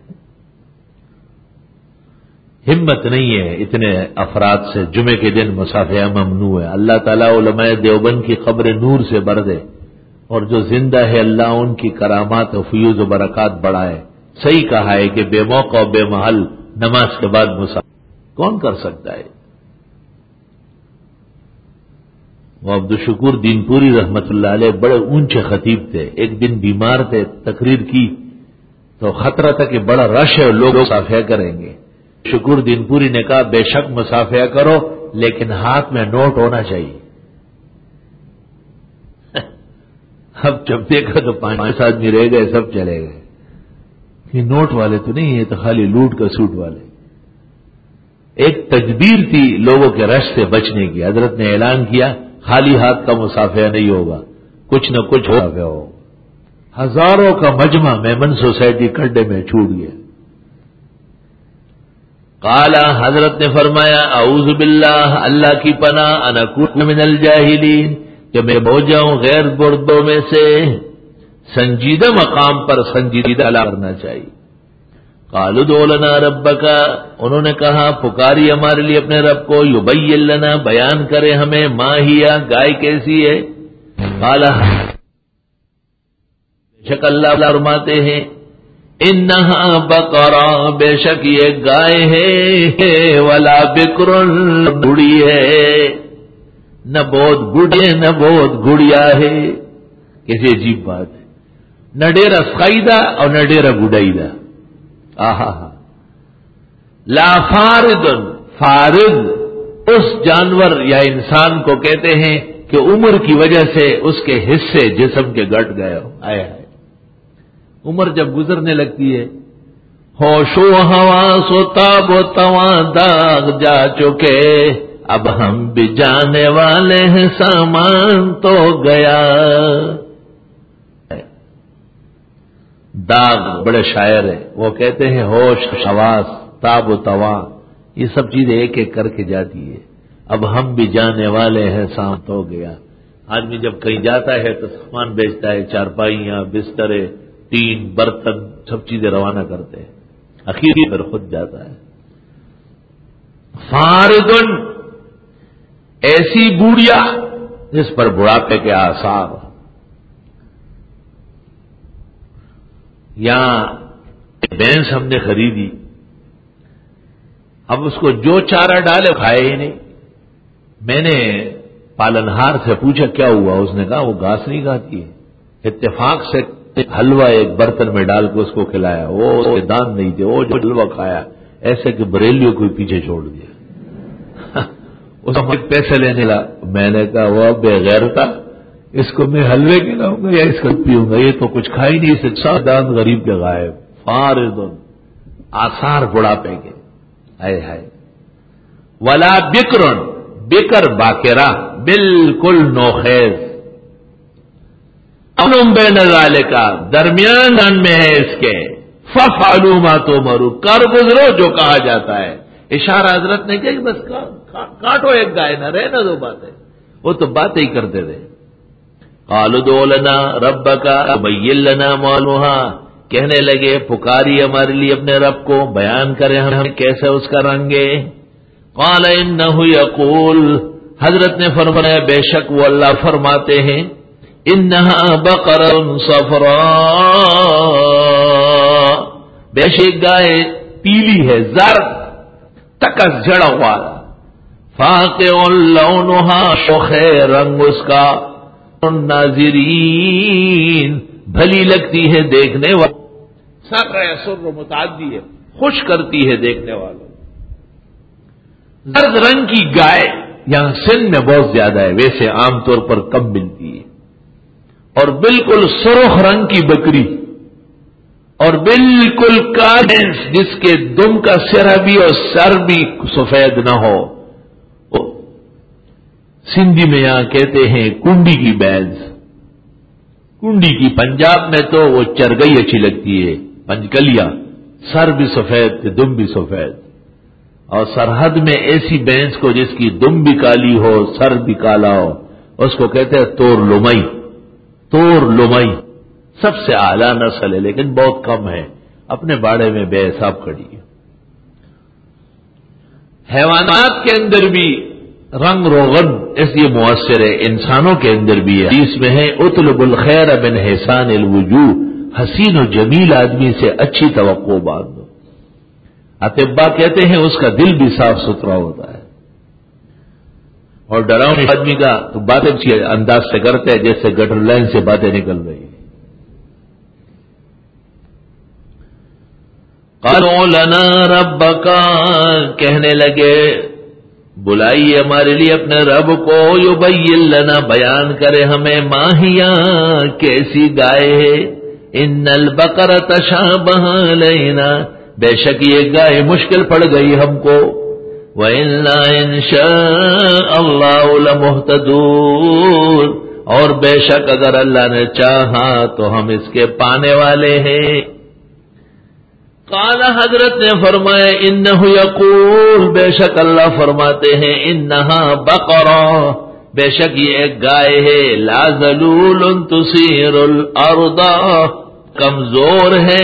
ہمت نہیں ہے اتنے افراد سے. جمعے کے دن مصافحہ ممنوع ہے. اللہ تعالیٰ علماء دیوبند کی قبر نور سے بھر دے اور جو زندہ ہے اللہ ان کی کرامات و فیوز و برکات بڑھائے. صحیح کہا ہے کہ بے موقع و بے محل نماز کے بعد مصافحہ کون کر سکتا ہے. وہ عبدالشکور دین پوری رحمت اللہ علیہ بڑے اونچے خطیب تھے. ایک دن بیمار تھے تقریر کی تو خطرہ تھا کہ بڑا رش ہے لوگ مصافحہ کریں گے. شکور دین پوری نے کہا بے شک مصافحہ کرو لیکن ہاتھ میں نوٹ ہونا چاہیے. اب جب دیکھا تو 5 آدمی رہ گئے سب چلے گئے. یہ نوٹ والے تو نہیں ہے تو خالی لوٹ کا سوٹ والے. ایک تدبیر تھی لوگوں کے رش سے بچنے کی. حضرت نے اعلان کیا خالی ہاتھ کا مصافحہ نہیں ہوگا کچھ نہ کچھ ہو. ہزاروں کا مجمع میمن سوسائٹی کڈے میں چھوٹ گیا. قالا حضرت نے فرمایا اعوذ باللہ اللہ کی پناہ ان اکون من الجاہلین کہ میں ہو جاؤں غیر بردوں میں سے. سنجیدہ مقام پر سنجیدہ ادا کرنا چاہیے. قالوا ادع لنا ربک انہوں نے کہا پکاری ہمارے لیے اپنے رب کو. یبین لنا بیان کرے ہمیں ما ہیا گائے کیسی ہے. قال بے شک اللہ فرماتے ہیں انہا بقرہ بے شک یہ گائے ہے ولا بکر بڑی ہے. نہ بہت بڑھے نہ بہت گڑیا ہے. کیسی عجیب بات ہے. نہ ڈیرا سخائیدہ اور نہ ڈیرا گڈائیدہ. آہا لا فارد فارد اس جانور یا انسان کو کہتے ہیں کہ عمر کی وجہ سے اس کے حصے جسم کے گٹ گئے ہو. آیا ہے عمر جب گزرنے لگتی ہے ہوش و حواس و تاب و تواں داغ جا چکے اب ہم بھی جانے والے ہیں سامان تو گیا. داغ بڑے شاعر ہیں وہ کہتے ہیں ہوش حواس تاب و تواں یہ سب چیزیں ایک ایک کر کے جاتی ہے. اب ہم بھی جانے والے ہیں سامان تو گیا. آدمی جب کہیں جاتا ہے تو سامان بیچتا ہے چارپائیاں بسترے ٹین برتن سب چیزیں روانہ کرتے ہیں. اخیری پر خود جاتا ہے. فاردن ایسی بوڑھیا جس پر بڑھاپے کے آثار. یہاں بھینس ہم نے خریدی اب اس کو جو چارہ ڈالے کھائے ہی نہیں. میں نے پالنہار سے پوچھا کیا ہوا. اس نے کہا وہ گھاس نہیں کھاتی ہے. اتفاق سے حلوہ ایک برتن میں ڈال کے اس کو کھلایا. وہ اس کے دان نہیں تھے. وہ جو حلوہ کھایا ایسے کہ بریلیوں کو پیچھے چھوڑ دیا. اس کو پیسے لینے لگا. میں نے کہا وہ بے غیرتا اس کو میں حلوے کھلاؤں گا یا اس کو پیوں گا. یہ تو کچھ کھا ہی نہیں. اسے 7 دان غریب کے غائب. فاردن آثار بڑھاپے کے. ہائے ہائے. ولا بکرن بکر باقرہ بالکل نوخیز امن بین ذالک، درمیان میں ہے اس کے، ففعلوا ما تؤمرون، کر گزرو جو کہا جاتا ہے۔ اشارہ حضرت نے کیا کہ بس کاٹو ایک گائے، نہ رہنا دو باتیں، وہ تو باتیں ہی کرتے تھے۔ قالوا ادع لنا ربک یبین لنا ما لونھا، کہنے لگے پکاری ہمارے لیے اپنے رب کو، بیان کریں ہمیں کیسے اس کا رنگ ہے۔ قال انہ یقول، حضرت نے فرمایا بے شک وہ اللہ فرماتے ہیں، انہا بقرہ صفراء، بے شک گائے پیلی ہے، زرد تکس جڑا ہوا، فاقع لونہا، شوخ رنگ اس کا، ناظرین، بھلی لگتی ہے دیکھنے والوں، سر سر متعدی ہے، خوش کرتی ہے دیکھنے والوں۔ زرد رنگ کی گائے یہاں سن میں بہت زیادہ ہے، ویسے عام طور پر کم ملتی ہے، اور بالکل سرخ رنگ کی بکری، اور بالکل کالنس جس کے دم کا سرا بھی اور سر بھی سفید نہ ہو، سندھی میں یہاں کہتے ہیں کنڈی کی بیلز، کنڈی کی، پنجاب میں تو وہ چرگئی اچھی لگتی ہے، پنجکلیا، سر بھی سفید دم بھی سفید، اور سرحد میں ایسی بھینس کو جس کی دم بھی کالی ہو سر بھی کالا ہو، اس کو کہتے ہیں تور لومئی، تور لومئی سب سے اعلیٰ نسل ہے، لیکن بہت کم ہے، اپنے باڑے میں بے حساب کھڑی ہے۔ حیوانات کے اندر بھی رنگ روغن اس لیے مؤثر ہے، انسانوں کے اندر بھی ہے، حدیث میں ہے اطلب الخیر من حسان الوجوہ، حسین و جمیل آدمی سے اچھی توقع باندھو۔ اطباء کہتے ہیں اس کا دل بھی صاف ستھرا ہوتا ہے، اور ڈراؤنے آدمی کا تو باتیں اچھی انداز سے کرتے ہیں جیسے گٹر لائن سے باتیں نکل رہی ہیں۔ قالوا لنا ربک، کہنے لگے بلائیے ہمارے لیے اپنے رب کو، یبین لنا، بیان کرے ہمیں، ماہیا، کیسی گائے ہے، ان البقرہ تشابہ علینا، بے شک یہ گائے مشکل پڑ گئی ہم کو، وَإِنَّا إِن شَاءَ اللَّهُ لَمُهْتَدُونَ، اور بے شک اگر اللہ نے چاہا تو ہم اس کے پانے والے ہیں۔ قال، حضرت نے فرمایا انہ یقول، بے شک اللہ فرماتے ہیں، انہا بقرہ، بے شک یہ ایک گائے ہے، لا ذلول تثیر الارض، کمزور ہے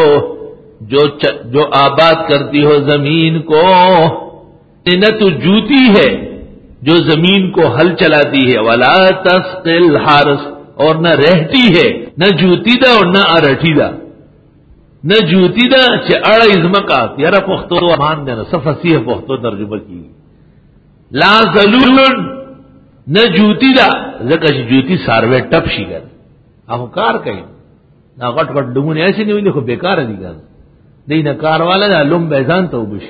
جو آباد کرتی ہو زمین کو، نہ تو جوتی ہے جو زمین کو ہل چلاتی ہے، ولا تسقی الحرث، اور نہ رہتی ہے، نہ جوتی دا اور نہ ارٹھی دا، نہ جوتی دا چھ اڑا ازمکا، یارا پختو امان دینا سفسیح پختو ترجمہ کی، لا ذلول، نہ جوتی دا، ذکر جوتی ساروے ٹپ شی گر، اب کار کہیں نہ غٹ غٹ ڈمونی ایسی نہیں ہوئی، دیکھو بیکار دی گا نہیں، نہ کار والا نہ لم بیزان تو بشی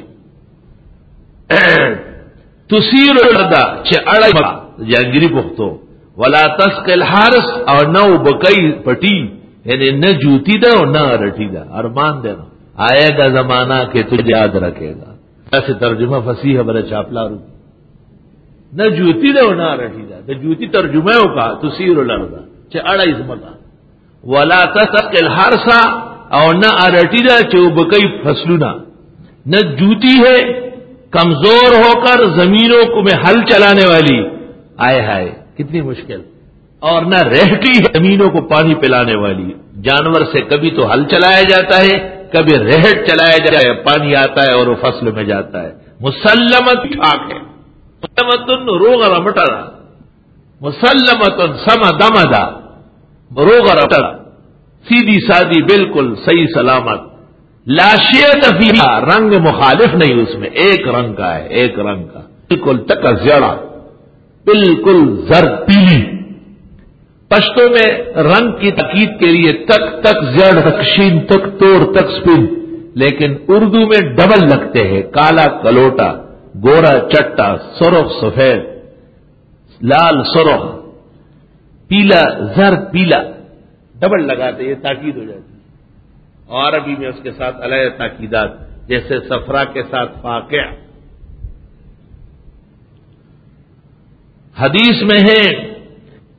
تسیر الارض، چھ اڑا جانگری پختو، ولا تسقی الحرث، اور نہ بکئی پٹی، یعنی نہ جوتی دا اور نہ رٹی دا، ارمان دینا آئے گا زمانہ کہ تجھے یاد رکھے گا، ایسے ترجمہ فصیح بڑا چاپلا رو، نہ جوتی دا اور نہ رٹی دا، نہ جوتی ترجمہ ہو کا تسیر الارض، چھ اڑا ازمکا، ولا تسقی الحرث، اور نہ رٹی دا چھ بکئی فصلنا، نہ جوتی ہے کمزور ہو کر زمینوں کو میں ہل چلانے والی، آئے ہائے کتنی مشکل، اور نہ رہتی ہے زمینوں کو پانی پلانے والی، جانور سے کبھی تو ہل چلایا جاتا ہے، کبھی رہٹ چلایا جاتا ہے، پانی آتا ہے اور وہ فصل میں جاتا ہے، مسلمت ٹھاک ہے، مسلمتن روغ رمٹا، مسلمتن سما دمدا، روغ رمٹا، سیدھی سادی بالکل صحیح سلامت، لا شیء فیہا، رنگ مخالف نہیں اس میں، ایک رنگ کا ہے، ایک رنگ کا، بالکل تک زیڑا، بالکل زرد پیلی، پشتوں میں رنگ کی تاکید کے لیے تک تک زیڑ تک شین تک توڑ تک سپن، لیکن اردو میں ڈبل لگتے ہیں، کالا کلوٹا، گورا چٹا، سرخ سفید، لال سرخ، پیلا زرد پیلا، ڈبل لگاتے یہ تاکید ہو جاتی ہے، اور عربی میں اس کے ساتھ علیہ تاکیدات، جیسے صفرا کے ساتھ فاقع۔ حدیث میں ہے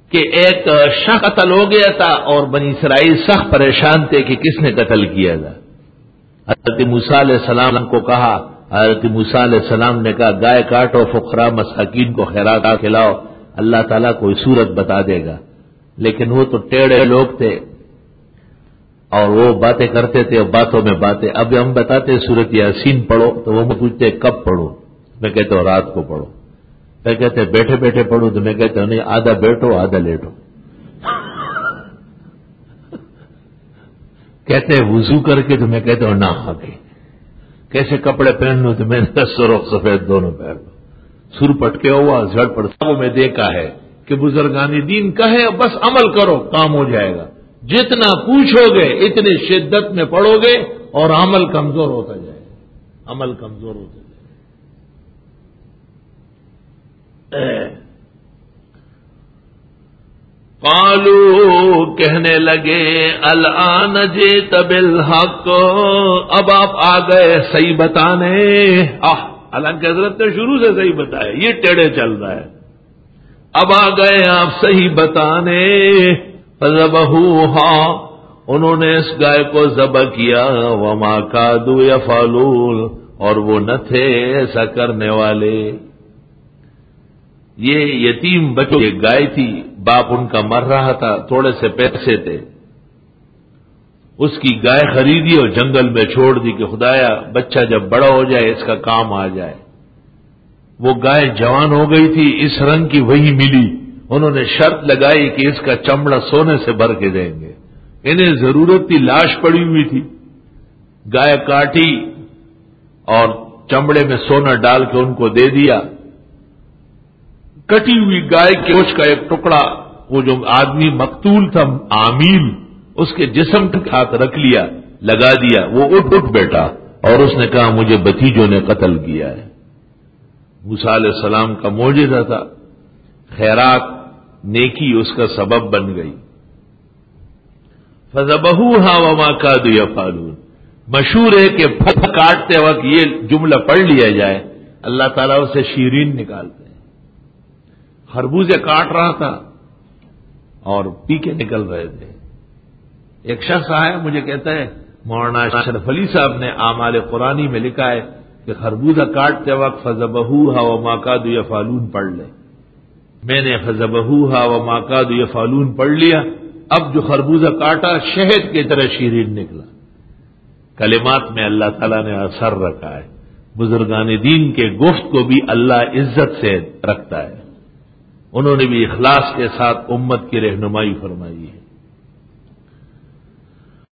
کہ ایک شخص قتل ہو گیا تھا اور بنی اسرائیل سخت پریشان تھے کہ کس نے قتل کیا تھا. حضرت موسیٰ علیہ السلام کو کہا، حضرت موسیٰ علیہ السلام نے کہا گائے کاٹو، فقراء مساکین کو خیرات کھلاؤ، اللہ تعالیٰ کوئی صورت بتا دے گا. لیکن وہ تو ٹیڑھے لوگ تھے اور وہ باتیں کرتے تھے اور باتوں میں باتیں. اب ہم بتاتے سورت یاسین پڑھو تو وہ پوچھتے کب پڑھو، میں کہتا ہوں رات کو پڑھو. میں کہتے بیٹھے بیٹھے پڑھو تو میں کہتا ہوں نہیں، آدھا بیٹھو آدھا لیٹو. کہتے ہیں وضو کر کے تو میں کہتا ہوں نہ آ کے. کیسے کپڑے پہن لوں تو میں نے سرخ سفید دونوں پہن لو. سر پٹکے ہوا جھڑ پڑتا. میں دیکھا ہے کہ بزرگان دین کہے بس عمل کرو کام ہو جائے گا. جتنا پوچھو گے اتنی شدت میں پڑھو گے اور عمل کمزور ہوتا جائے گا، عمل کمزور ہوتا جائے گا. قالوا کہنے لگے الآن جئت بالحق، اب آپ آ گئے صحیح بتانے. حالانکہ حضرت نے شروع سے صحیح بتایا، یہ ٹیڑھے چل رہا ہے. اب آ گئے آپ صحیح بتانے. فذبحوها، انہوں نے اس گائے کو ذبح کیا. وما کادوا یفعلون، اور وہ نہ تھے ایسا کرنے والے. یہ یتیم بچوں کی گائے تھی، باپ ان کا مر رہا تھا، تھوڑے سے پیسے تھے، اس کی گائے خریدی اور جنگل میں چھوڑ دی کہ خدایا بچہ جب بڑا ہو جائے اس کا کام آ جائے. وہ گائے جوان ہو گئی تھی، اس رنگ کی وہی ملی. انہوں نے شرط لگائی کہ اس کا چمڑا سونے سے بھر کے دیں گے. انہیں ضرورت تھی، لاش پڑی ہوئی تھی. گائے کاٹی اور چمڑے میں سونا ڈال کے ان کو دے دیا. کٹی ہوئی گائے کے گوشت کا ایک ٹکڑا وہ جو آدمی مقتول تھا عامل، اس کے جسم کے ہاتھ رکھ لیا، لگا دیا. وہ اٹھ بیٹھا اور اس نے کہا مجھے بھتیجوں نے قتل کیا ہے. موسیٰ علیہ السلام کا معجزہ تھا، خیرات نیکی اس کا سبب بن گئی. فذبحوها وما كادوا يفعلون. مشہور ہے کہ پھل کاٹتے وقت یہ جملہ پڑھ لیا جائے، اللہ تعالیٰ اسے شیرین نکالتے ہیں. خربوزے کاٹ رہا تھا اور پی کے نکل رہے تھے. ایک شخص آیا مجھے کہتا ہے مولانا اشرف علی صاحب نے اعمال قرآنی میں لکھا ہے کہ خربوزہ کاٹتے وقت فذبحوها وما كادوا يفعلون پڑھ لے. میں نے فذبحوها وما كادوا يفعلون پڑھ لیا. اب جو خربوزہ کاٹا شہد کی طرح شیرین نکلا. کلمات میں اللہ تعالیٰ نے اثر رکھا ہے. بزرگان دین کے گفت کو بھی اللہ عزت سے رکھتا ہے. انہوں نے بھی اخلاص کے ساتھ امت کی رہنمائی فرمائی ہے.